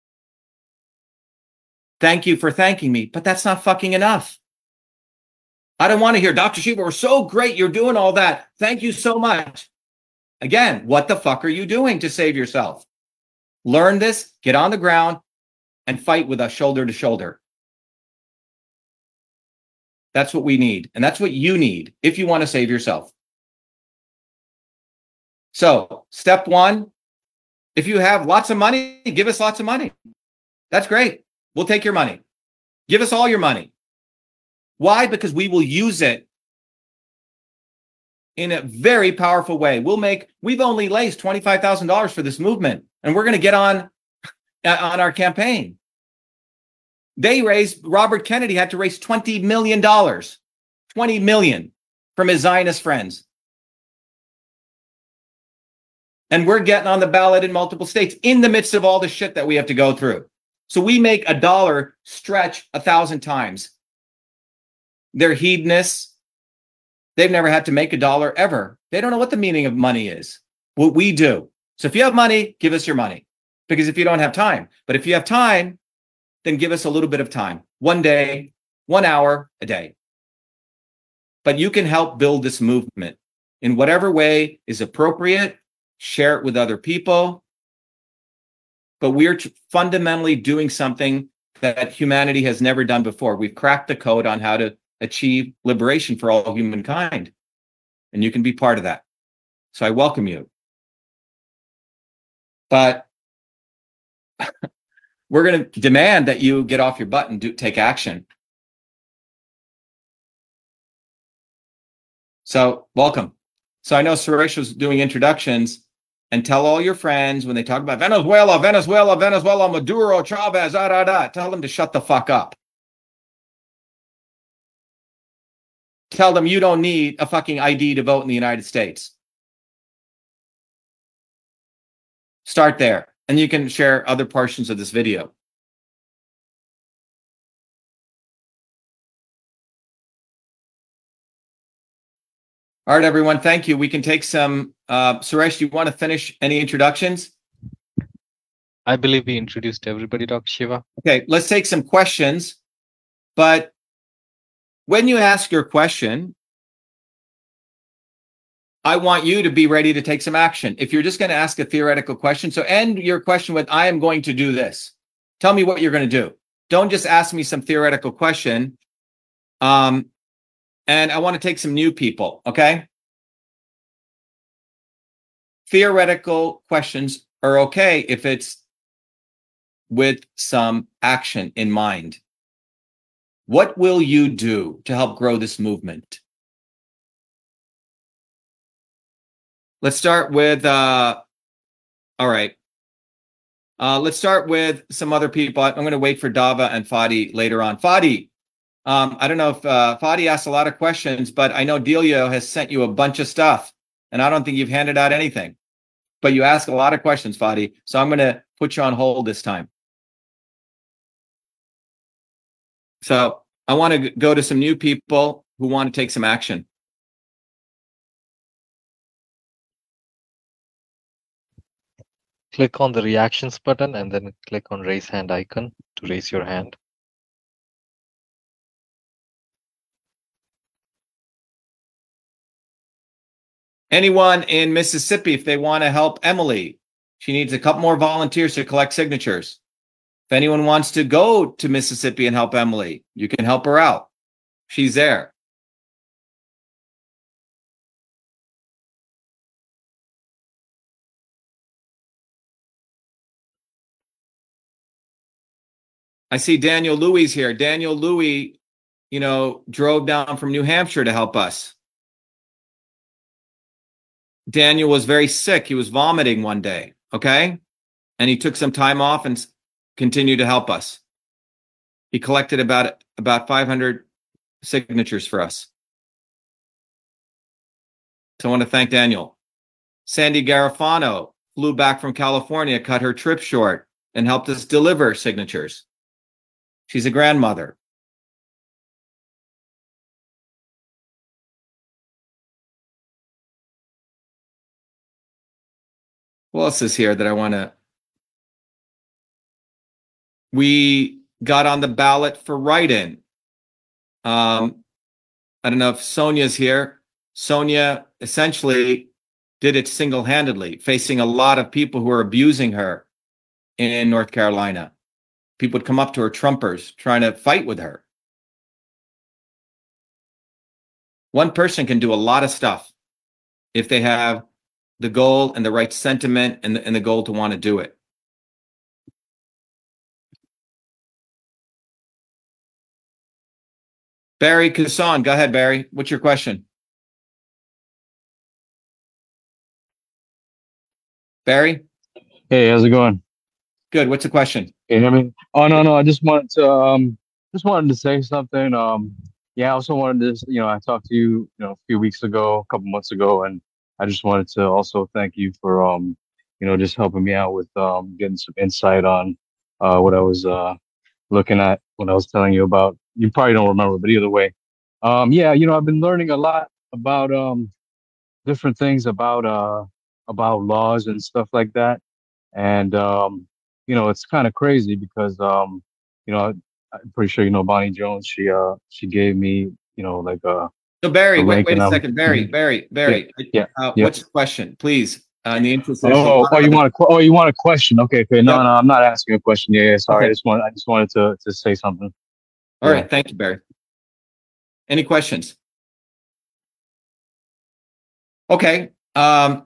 Thank you for thanking me, but that's not fucking enough. I don't want to hear, Doctor Shiva, we're so great. You're doing all that. Thank you so much. Again, what the fuck are you doing to save yourself? Learn this, get on the ground, and fight with us shoulder to shoulder. That's what we need. And that's what you need if you want to save yourself. So step one, if you have lots of money, give us lots of money. That's great. We'll take your money. Give us all your money. Why? Because we will use it in a very powerful way. We'll make, we've only raised twenty-five thousand dollars for this movement, and we're going to get on, on our campaign. They raised, Robert Kennedy had to raise twenty million dollars, twenty million dollars from his Zionist friends. And we're getting on the ballot in multiple states in the midst of all the shit that we have to go through. So we make a dollar stretch a thousand times. They're hedonists. They've never had to make a dollar ever. They don't know what the meaning of money is. What we do. So if you have money, give us your money. Because if you don't have time, but if you have time, then give us a little bit of time. One day, one hour a day. But you can help build this movement in whatever way is appropriate. Share it with other people. But we're fundamentally doing something that humanity has never done before. We've cracked the code on how to achieve liberation for all humankind. And you can be part of that. So I welcome you. But we're going to demand that you get off your butt and do, take action. So welcome. So I know Suresh was doing introductions. And tell all your friends when they talk about Venezuela, Venezuela, Venezuela, Maduro, Chavez, da, da, da, tell them to shut the fuck up. Tell them you don't need a fucking I D to vote in the United States. Start there. And you can share other portions of this video. All right, everyone. Thank you. We can take some. Uh, Suresh, do you want to finish any introductions? I believe we introduced everybody, Doctor Shiva. Okay, let's take some questions. But when you ask your question, I want you to be ready to take some action. If you're just going to ask a theoretical question, so end your question with, I am going to do this. Tell me what you're going to do. Don't just ask me some theoretical question. Um, And I want to take some new people, okay? Theoretical questions are okay if it's with some action in mind. What will you do to help grow this movement? Let's start with, uh, all right. Uh, let's start with some other people. I'm going to wait for Dava and Fadi later on. Fadi. Um, I don't know if uh, Fadi asked a lot of questions, but I know Delio has sent you a bunch of stuff, and I don't think you've handed out anything. But you ask a lot of questions, Fadi, so I'm going to put you on hold this time. So I want to go to some new people who want to take some action. Click on the reactions button and then click on raise hand icon to raise your hand. Anyone in Mississippi, if they want to help Emily, she needs a couple more volunteers to collect signatures. If anyone wants to go to Mississippi and help Emily, you can help her out. She's there. I see Daniel Louis here. Daniel Louis, you know, drove down from New Hampshire to help us. Daniel was very sick. He was vomiting one day, okay? And he took some time off and continued to help us. He collected about, about five hundred signatures for us. So I want to thank Daniel. Sandy Garofano flew back from California, cut her trip short, and helped us deliver signatures. She's a grandmother. Who else is here that I want to? We got on the ballot for write-in. Um, I don't know if Sonia's here. Sonia essentially did it single-handedly, facing a lot of people who were abusing her in North Carolina. People would come up to her, Trumpers, trying to fight with her. One person can do a lot of stuff if they have the goal and the right sentiment and the, and the goal to want to do it. Barry Casson, go ahead, Barry. What's your question? Barry? Hey, how's it going? Good. What's the question? Can you hear me? Oh, no, no. I just wanted to um just wanted to say something. Um yeah, I also wanted to, you know, I talked to you, you know, a few weeks ago, a couple months ago, and I just wanted to also thank you for um, you know, just helping me out with um getting some insight on uh what I was uh looking at when I was telling you about. You probably don't remember, but either way. Um yeah, you know, I've been learning a lot about um different things about uh about laws and stuff like that. And um, you know, it's kind of crazy because um, you know, I'm pretty sure you know Bonnie Jones. She uh she gave me, you know, like a So Barry, a wait, rank wait and a I'm second. Barry, Barry, Barry. yeah, Uh, yeah. What's the question, please? Uh, in the interest of Oh, oh, you want a que- oh, you want a question? Okay, okay. No, Yep. no, I'm not asking a question. Yeah, yeah. Sorry, I Okay. just want I just wanted to to say something. All Yeah. right. Thank you, Barry. Any questions? Okay. Um,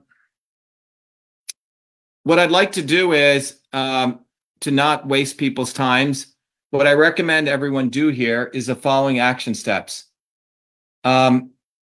what I'd like to do is um, to not waste people's times. What I recommend everyone do here is the following action steps. Um,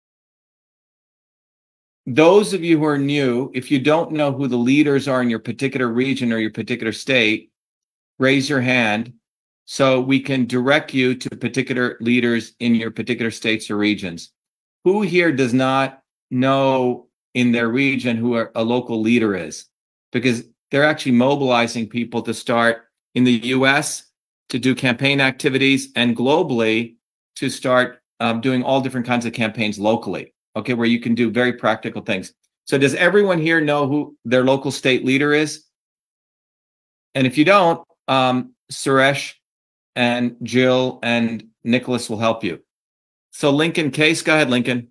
those of you who are new, if you don't know who the leaders are in your particular region or your particular state, raise your hand so we can direct you to particular leaders in your particular states or regions. Who here does not know in their region who a local leader is? Because they're actually mobilizing people to start in the U S to do campaign activities and globally to start um, doing all different kinds of campaigns locally, okay, where you can do very practical things. So does everyone here know who their local state leader is? And if you don't, um, Suresh and Jill and Nicholas will help you. So Lincoln Case, go ahead, Lincoln.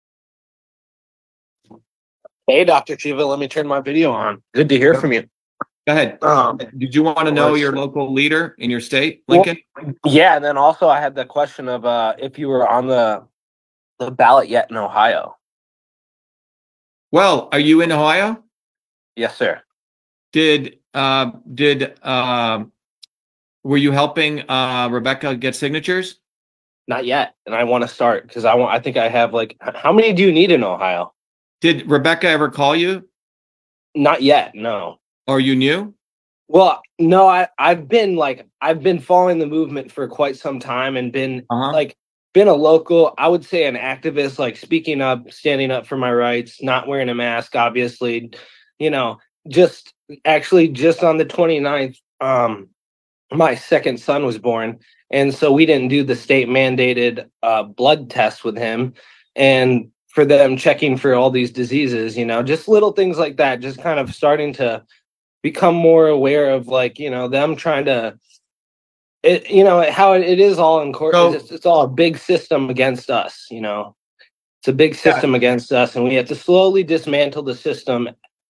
Hey, Doctor Shiva, let me turn my video on. Good to hear from you. Go ahead. Um, Did you want to know your local leader in your state, Lincoln? Well, yeah, and then also I had the question of uh, if you were on the the ballot yet in Ohio. Well, are you in Ohio? Yes, sir. Did uh, did uh, were you helping uh, Rebecca get signatures? Not yet, and I want to start because I want. I think I have like. How many do you need in Ohio? Did Rebecca ever call you? Not yet. No. Or you knew? Well, no. I I've been like I've been following the movement for quite some time and been Uh-huh. like been a local. I would say an activist, like speaking up, standing up for my rights, not wearing a mask, obviously. You know, just actually just on the twenty-ninth, um, my second son was born. And so we didn't do the state mandated uh, blood test with him. And for them checking for all these diseases, you know, just little things like that, just kind of starting to become more aware of like, you know, them trying to, it, you know, how it, it is all in court. So- it's, it's all a big system against us, you know, it's a big system Yeah. against us. And we have to slowly dismantle the system,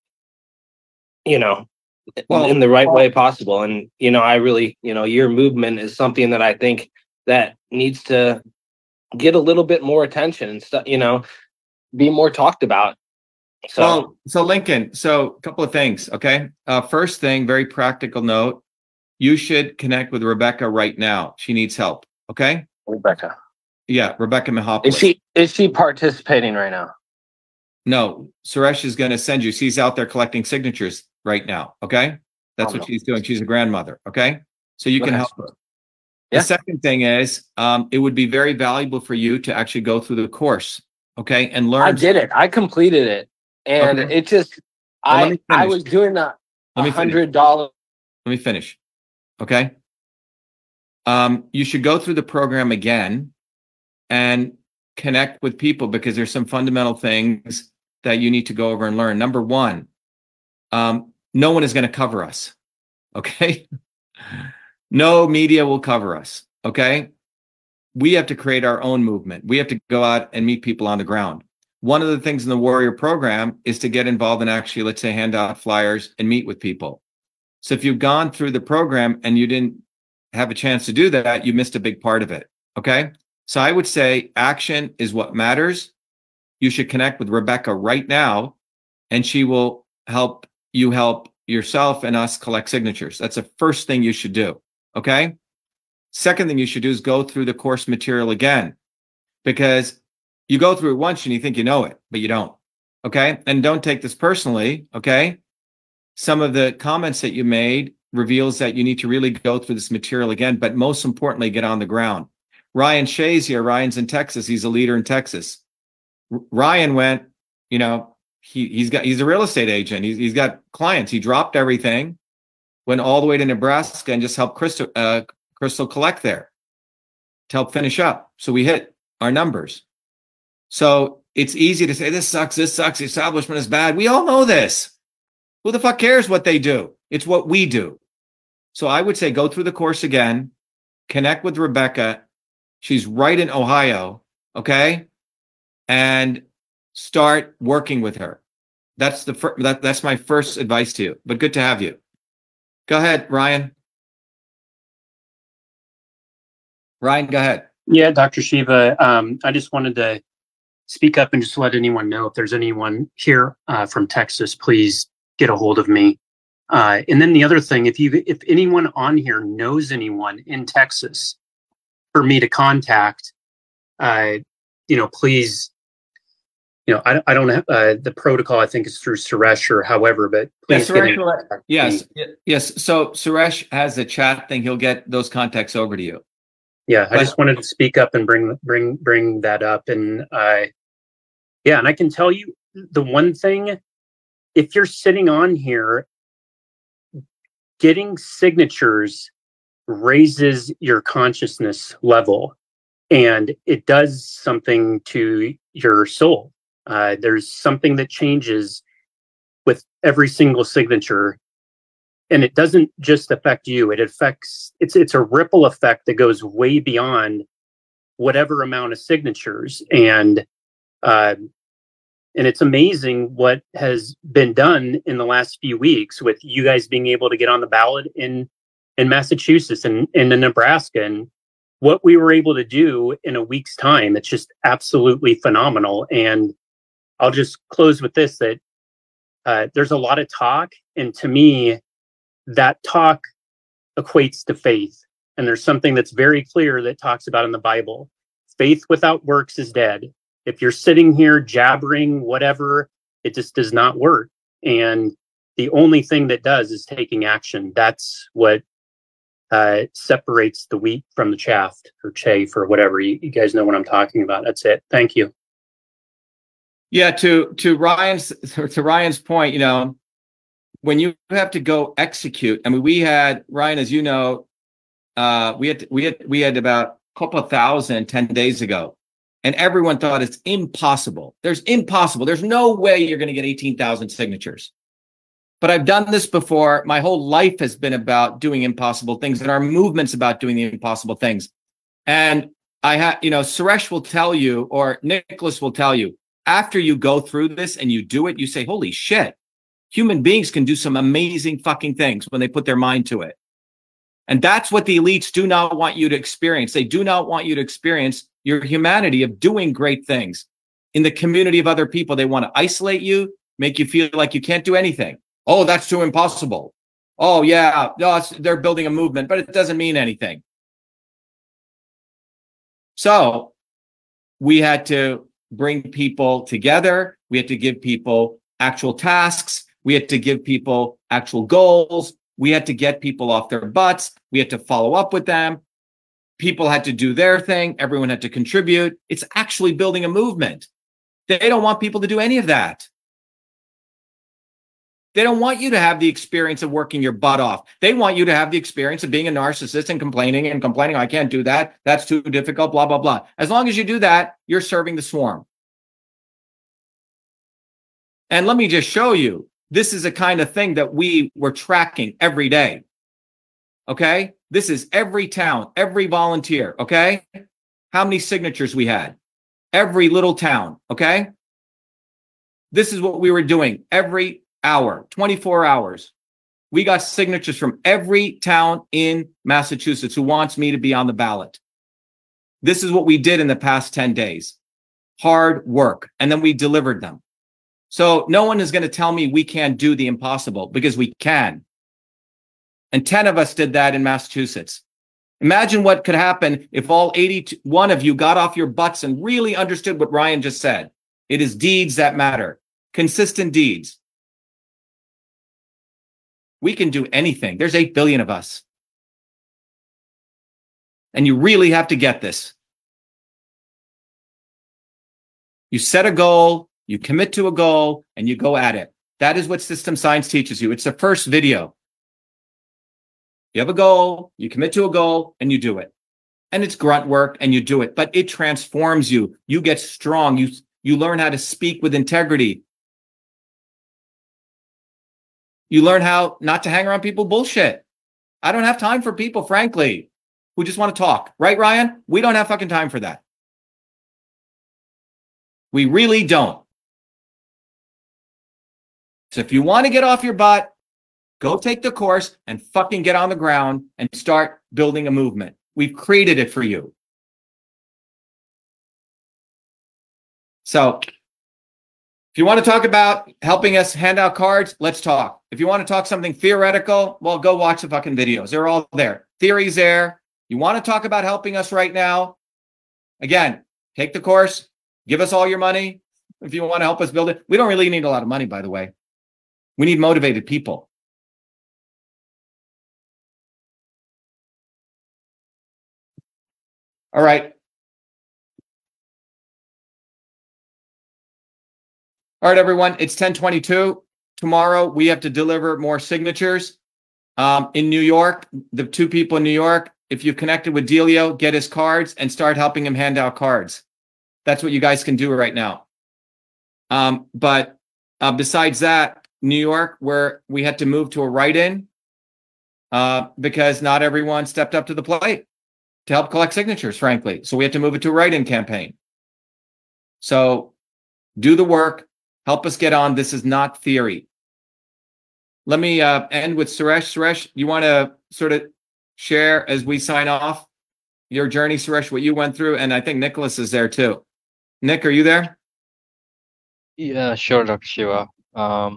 you know, Well, in the right way possible. And, you know, I really, you know, your movement is something that I think that needs to get a little bit more attention and stuff, you know, be more talked about. So, well, so Lincoln, so a couple of things, okay? Uh, first thing, very practical note, you should connect with Rebecca right now. She needs help, okay? Rebecca, Yeah, Rebecca Mahopoulos. is she, is she participating right now? No, Suresh is going to send you. She's out there collecting signatures right now, okay? That's Oh, what no. she's doing. She's a grandmother, okay? So you can Okay. help her. Yeah. The second thing is, um, it would be very valuable for you to actually go through the course, okay, and learn. I did it. I completed it. And Okay. it just, Well, let I, me I finish. was doing a Let me finish. hundred dollars. Let me finish. Okay. Um, you should go through the program again and connect with people because there's some fundamental things that you need to go over and learn. Number one, um, no one is going to cover us. Okay. No media will cover us. Okay. We have to create our own movement. We have to go out and meet people on the ground. One of the things in the Warrior program is to get involved and actually, let's say, hand out flyers and meet with people. So if you've gone through the program and you didn't have a chance to do that, you missed a big part of it. Okay. So I would say action is what matters. You should connect with Rebecca right now, and she will help you help yourself and us collect signatures. That's the first thing you should do. Okay. Second thing you should do is go through the course material again, because you go through it once and you think you know it, but you don't. Okay. And don't take this personally. Okay. Some of the comments that you made reveals that you need to really go through this material again, but most importantly, get on the ground. Ryan Shea's here. Ryan's in Texas. He's a leader in Texas. R- Ryan went, you know, he, he's got, he's a real estate agent. He's, he's got clients. He dropped everything, went all the way to Nebraska and just helped Crystal, uh, Crystal collect there to help finish up. So we hit our numbers. So it's easy to say, this sucks, this sucks, the establishment is bad. We all know this. Who the fuck cares what they do? It's what we do. So I would say go through the course again, connect with Rebecca. She's right in Ohio, okay? And start working with her. That's the fir- that, that's my first advice to you, but good to have you. Go ahead, Ryan. Ryan, go ahead. Yeah, Doctor Shiva, um, I just wanted to speak up and just let anyone know if there's anyone here uh, from Texas, please get a hold of me. Uh, and then the other thing, if you if anyone on here knows anyone in Texas for me to contact, uh, you know, please, you know, I, I don't have uh, the protocol. I think is through Suresh or however, but please. Yeah, Suresh will, yes, yes. So Suresh has a chat thing. He'll get those contacts over to you. Yeah, I but, just wanted to speak up and bring bring bring that up, and uh, yeah, and I can tell you the one thing: if you're sitting on here, getting signatures raises your consciousness level, and it does something to your soul. Uh, there's something that changes with every single signature. And it doesn't just affect you. It affects, it's it's a ripple effect that goes way beyond whatever amount of signatures. And uh, and it's amazing what has been done in the last few weeks with you guys being able to get on the ballot in in Massachusetts and, and in Nebraska. And what we were able to do in a week's time, it's just absolutely phenomenal. And I'll just close with this, that uh, there's a lot of talk. And to me, that talk equates to faith. And there's something that's very clear that talks about in the Bible. Faith without works is dead. If you're sitting here jabbering, whatever, it just does not work. And the only thing that does is taking action. That's what uh, separates the wheat from the chaff, or chaff, or whatever. You, you guys know what I'm talking about. That's it. Thank you. Yeah, to to Ryan's to Ryan's point, you know, when you have to go execute, I mean, we had, Ryan, as you know, uh, we had we had we had about a couple of thousand ten days ago, and everyone thought it's impossible. There's impossible. There's no way you're going to get eighteen thousand signatures. But I've done this before. My whole life has been about doing impossible things, and our movement's about doing the impossible things. And I have, you know, Suresh will tell you, or Nicholas will tell you, after you go through this and you do it, you say, holy shit. Human beings can do some amazing fucking things when they put their mind to it. And that's what the elites do not want you to experience. They do not want you to experience your humanity of doing great things in the community of other people. They want to isolate you, make you feel like you can't do anything. Oh, that's too impossible. Oh, yeah, no, it's, they're building a movement, but it doesn't mean anything. So we had to bring people together. We had to give people actual tasks. We had to give people actual goals. We had to get people off their butts. We had to follow up with them. People had to do their thing. Everyone had to contribute. It's actually building a movement. They don't want people to do any of that. They don't want you to have the experience of working your butt off. They want you to have the experience of being a narcissist and complaining and complaining, I can't do that. That's too difficult, blah, blah, blah. As long as you do that, you're serving the swarm. And let me just show you. This is a kind of thing that we were tracking every day. Okay? This is every town, every volunteer. Okay? How many signatures we had? Every little town. Okay? This is what we were doing every hour, twenty-four hours. We got signatures from every town in Massachusetts who wants me to be on the ballot. This is what we did in the past ten days. Hard work. And then we delivered them. So no one is going to tell me we can't do the impossible, because we can. And ten of us did that in Massachusetts. Imagine what could happen if all eighty-one of you got off your butts and really understood what Ryan just said. It is deeds that matter. Consistent deeds. We can do anything. There's eight billion of us. And you really have to get this. You set a goal, you commit to a goal, and you go at it. That is what system science teaches you. It's the first video. You have a goal, you commit to a goal, and you do it. And it's grunt work, and you do it. But it transforms you. You get strong. You, you learn how to speak with integrity. You learn how not to hang around people bullshit. I don't have time for people, frankly, who just want to talk. Right, Ryan? We don't have fucking time for that. We really don't. So if you want to get off your butt, go take the course and fucking get on the ground and start building a movement. We've created it for you. So if you want to talk about helping us hand out cards, let's talk. If you want to talk something theoretical, well, go watch the fucking videos. They're all there. Theory's there. You want to talk about helping us right now? Again, take the course. Give us all your money if you want to help us build it. We don't really need a lot of money, by the way. We need motivated people. All right. All right, everyone. It's ten twenty-two. Tomorrow, we have to deliver more signatures. Um, in New York, the two people in New York, if you've connected with Delio, get his cards and start helping him hand out cards. That's what you guys can do right now. Um, but uh, besides that, New York, where we had to move to a write-in uh, because not everyone stepped up to the plate to help collect signatures, frankly. So we had to move it to a write-in campaign. So do the work. Help us get on. This is not theory. Let me uh, end with Suresh. Suresh, you want to sort of share as we sign off your journey, Suresh, what you went through? And I think Nicholas is there too. Nick, are you there? Yeah, sure, Doctor Shiva. Um,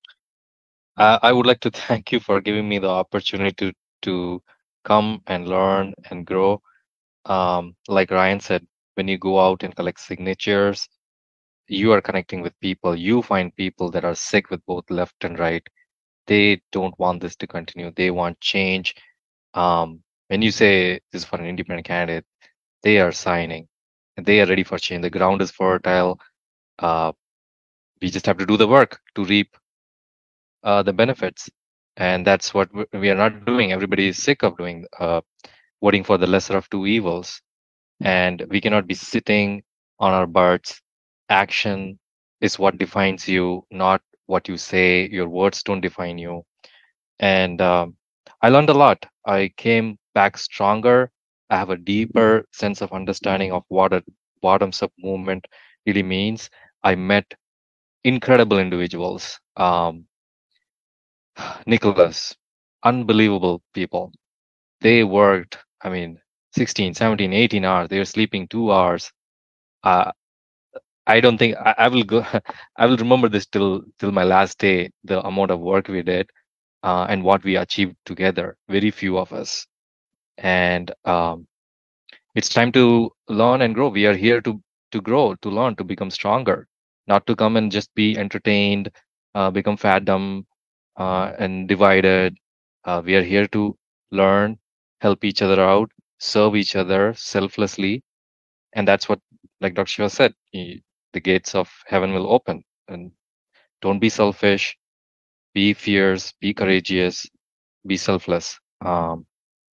I, I would like to thank you for giving me the opportunity to, to come and learn and grow. Um, like Ryan said, when you go out and collect signatures, you are connecting with people. You find people that are sick with both left and right. They don't want this to continue. They want change. Um, when you say this is for an independent candidate, they are signing. And they are ready for change. The ground is fertile. Uh, we just have to do the work to reap uh, the benefits. And that's what we are not doing. Everybody is sick of doing, uh, voting for the lesser of two evils. And we cannot be sitting on our butts. Action is what defines you, not what you say. Your words don't define you. And um, I learned a lot. I came back stronger. I have a deeper sense of understanding of what a bottoms-up movement really means. I met incredible individuals. Um, Nicholas, unbelievable people. They worked, I mean, sixteen, seventeen, eighteen hours. They were sleeping two hours. Uh, I don't think I, I will go. I will remember this till till my last day. The amount of work we did uh, and what we achieved together. Very few of us, and um, it's time to learn and grow. We are here to to grow, to learn, to become stronger, not to come and just be entertained, uh, become fat, dumb, uh, and divided. Uh, we are here to learn, help each other out, serve each other selflessly, and that's what, like Doctor Shiva said, he, the gates of heaven will open. And don't be selfish, be fierce, be courageous, be selfless. Um,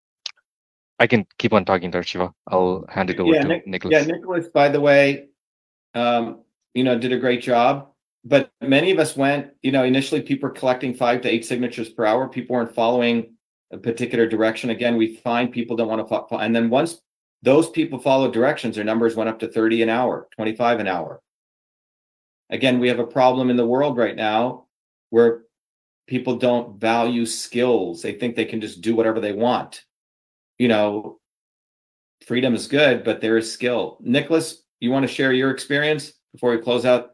I can keep on talking, Doctor Shiva. I'll hand it over yeah, to Nick, Nicholas. Yeah, Nicholas, by the way, um, you know, did a great job. But many of us went, you know, initially people were collecting five to eight signatures per hour. People weren't following a particular direction. Again, we find people don't want to follow. And then once those people followed directions, their numbers went up to thirty an hour, twenty-five an hour. Again, we have a problem in the world right now where people don't value skills. They think they can just do whatever they want. You know, freedom is good, but there is skill. Nicholas, you want to share your experience before we close out?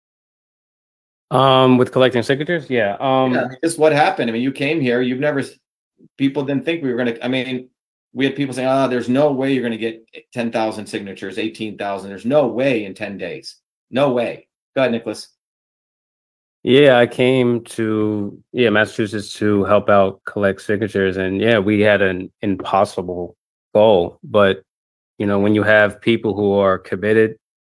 Um, with collecting signatures, yeah. Um, yeah, I mean, just what happened. I mean, you came here. You've never. People didn't think we were going to. I mean, we had people saying, "Oh, there's no way you're going to get ten thousand signatures, eighteen thousand. There's no way in ten days. No way." Go ahead, Nicholas. Yeah, I came to yeah Massachusetts to help out collect signatures, and yeah, we had an impossible goal. But you know, when you have people who are committed,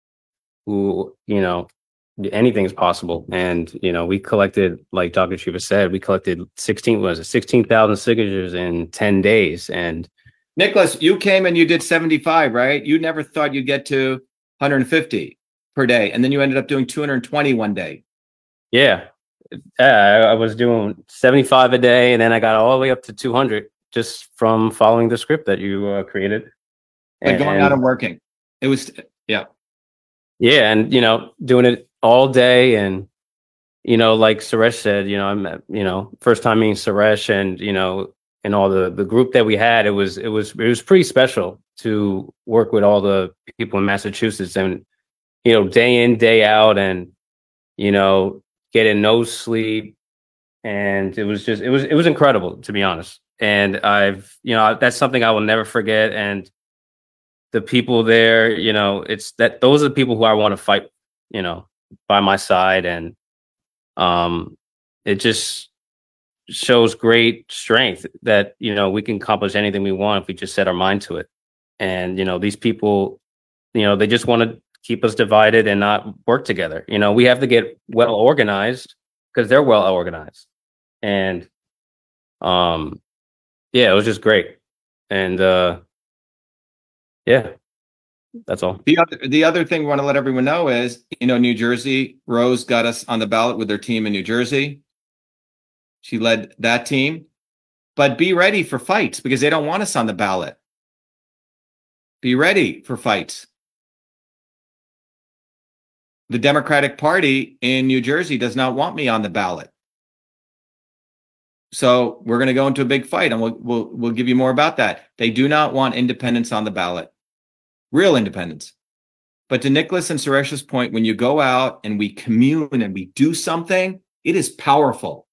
who you know, anything's possible. And you know, we collected, like Doctor Shiva said, we collected sixteen was it sixteen thousand signatures in ten days. And Nicholas, you came and you did seventy-five, right? You never thought you'd get to one hundred fifty per day, and then you ended up doing two hundred twenty one day. Yeah, yeah, I was doing seventy-five a day, and then I got all the way up to two hundred just from following the script that you uh, created. And going out and working. It was, yeah. Yeah, and, you know, doing it all day. And, you know, like Suresh said, you know, I'm, you know, first time meeting Suresh, and, you know, and all the, the group that we had, it was, it was, it was pretty special to work with all the people in Massachusetts, and, you know, day in, day out, and, you know, getting no sleep. And it was just, it was, it was incredible, to be honest. And I've, you know, that's something I will never forget. And the people there, you know, it's that those are the people who I want to fight, you know, by my side. And um, it just shows great strength that, you know, we can accomplish anything we want if we just set our mind to it. And, you know, these people, you know, they just want to keep us divided and not work together. You know, we have to get well organized because they're well organized. And um, yeah, it was just great. And uh, yeah, that's all. The other, the other thing we want to let everyone know is, you know, New Jersey, Rose got us on the ballot with their team in New Jersey. She led that team. But be ready for fights because they don't want us on the ballot. Be ready for fights. The Democratic Party in New Jersey does not want me on the ballot. So we're going to go into a big fight, and we'll, we'll, we'll give you more about that. They do not want independents on the ballot. Real independence. But to Nicholas and Suresh's point, when you go out and we commune and we do something, it is powerful.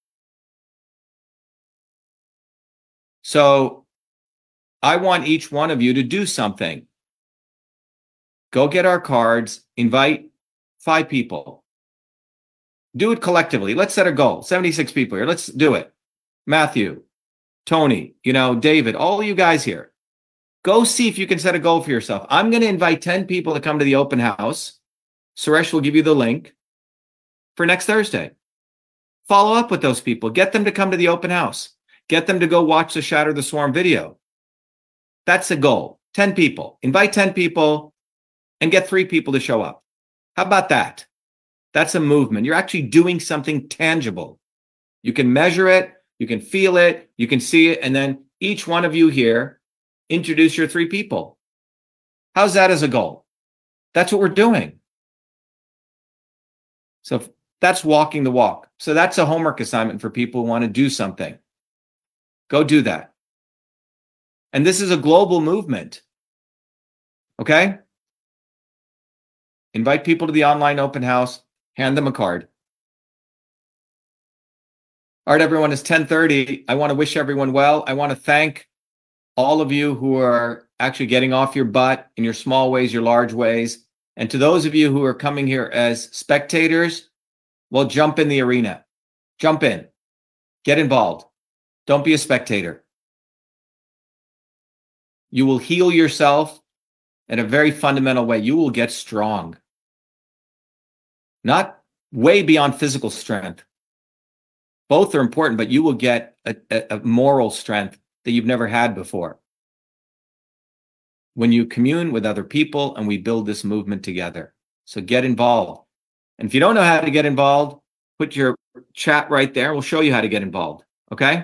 So I want each one of you to do something. Go get our cards, invite five people. Do it collectively. Let's set a goal. seventy-six people here. Let's do it. Matthew, Tony, you know, David, all of you guys here. Go see if you can set a goal for yourself. I'm going to invite ten people to come to the open house. Suresh will give you the link for next Thursday. Follow up with those people. Get them to come to the open house. Get them to go watch the Shatter the Swarm video. That's the goal. ten people. Invite ten people and get three people to show up. How about that? That's a movement. You're actually doing something tangible. You can measure it. You can feel it. You can see it. And then each one of you here, introduce your three people. How's that as a goal? That's what we're doing. So that's walking the walk. So that's a homework assignment for people who want to do something. Go do that. And this is a global movement. Okay? Invite people to the online open house. Hand them a card. All right, everyone, it's ten thirty. I want to wish everyone well. I want to thank all of you who are actually getting off your butt in your small ways, your large ways. And to those of you who are coming here as spectators, well, jump in the arena. Jump in. Get involved. Don't be a spectator. You will heal yourself in a very fundamental way. You will get strong. Not way beyond physical strength. Both are important, but you will get a, a, a moral strength that you've never had before. When you commune with other people and we build this movement together. So get involved. And if you don't know how to get involved, put your chat right there. We'll show you how to get involved. Okay?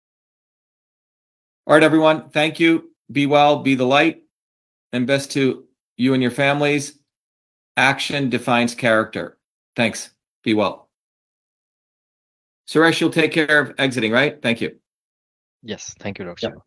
All right, everyone. Thank you. Be well, be the light, and best to you and your families. Action defines character. Thanks. Be well. Suresh, you'll take care of exiting, right? Thank you. Yes. Thank you, Doctor Yep.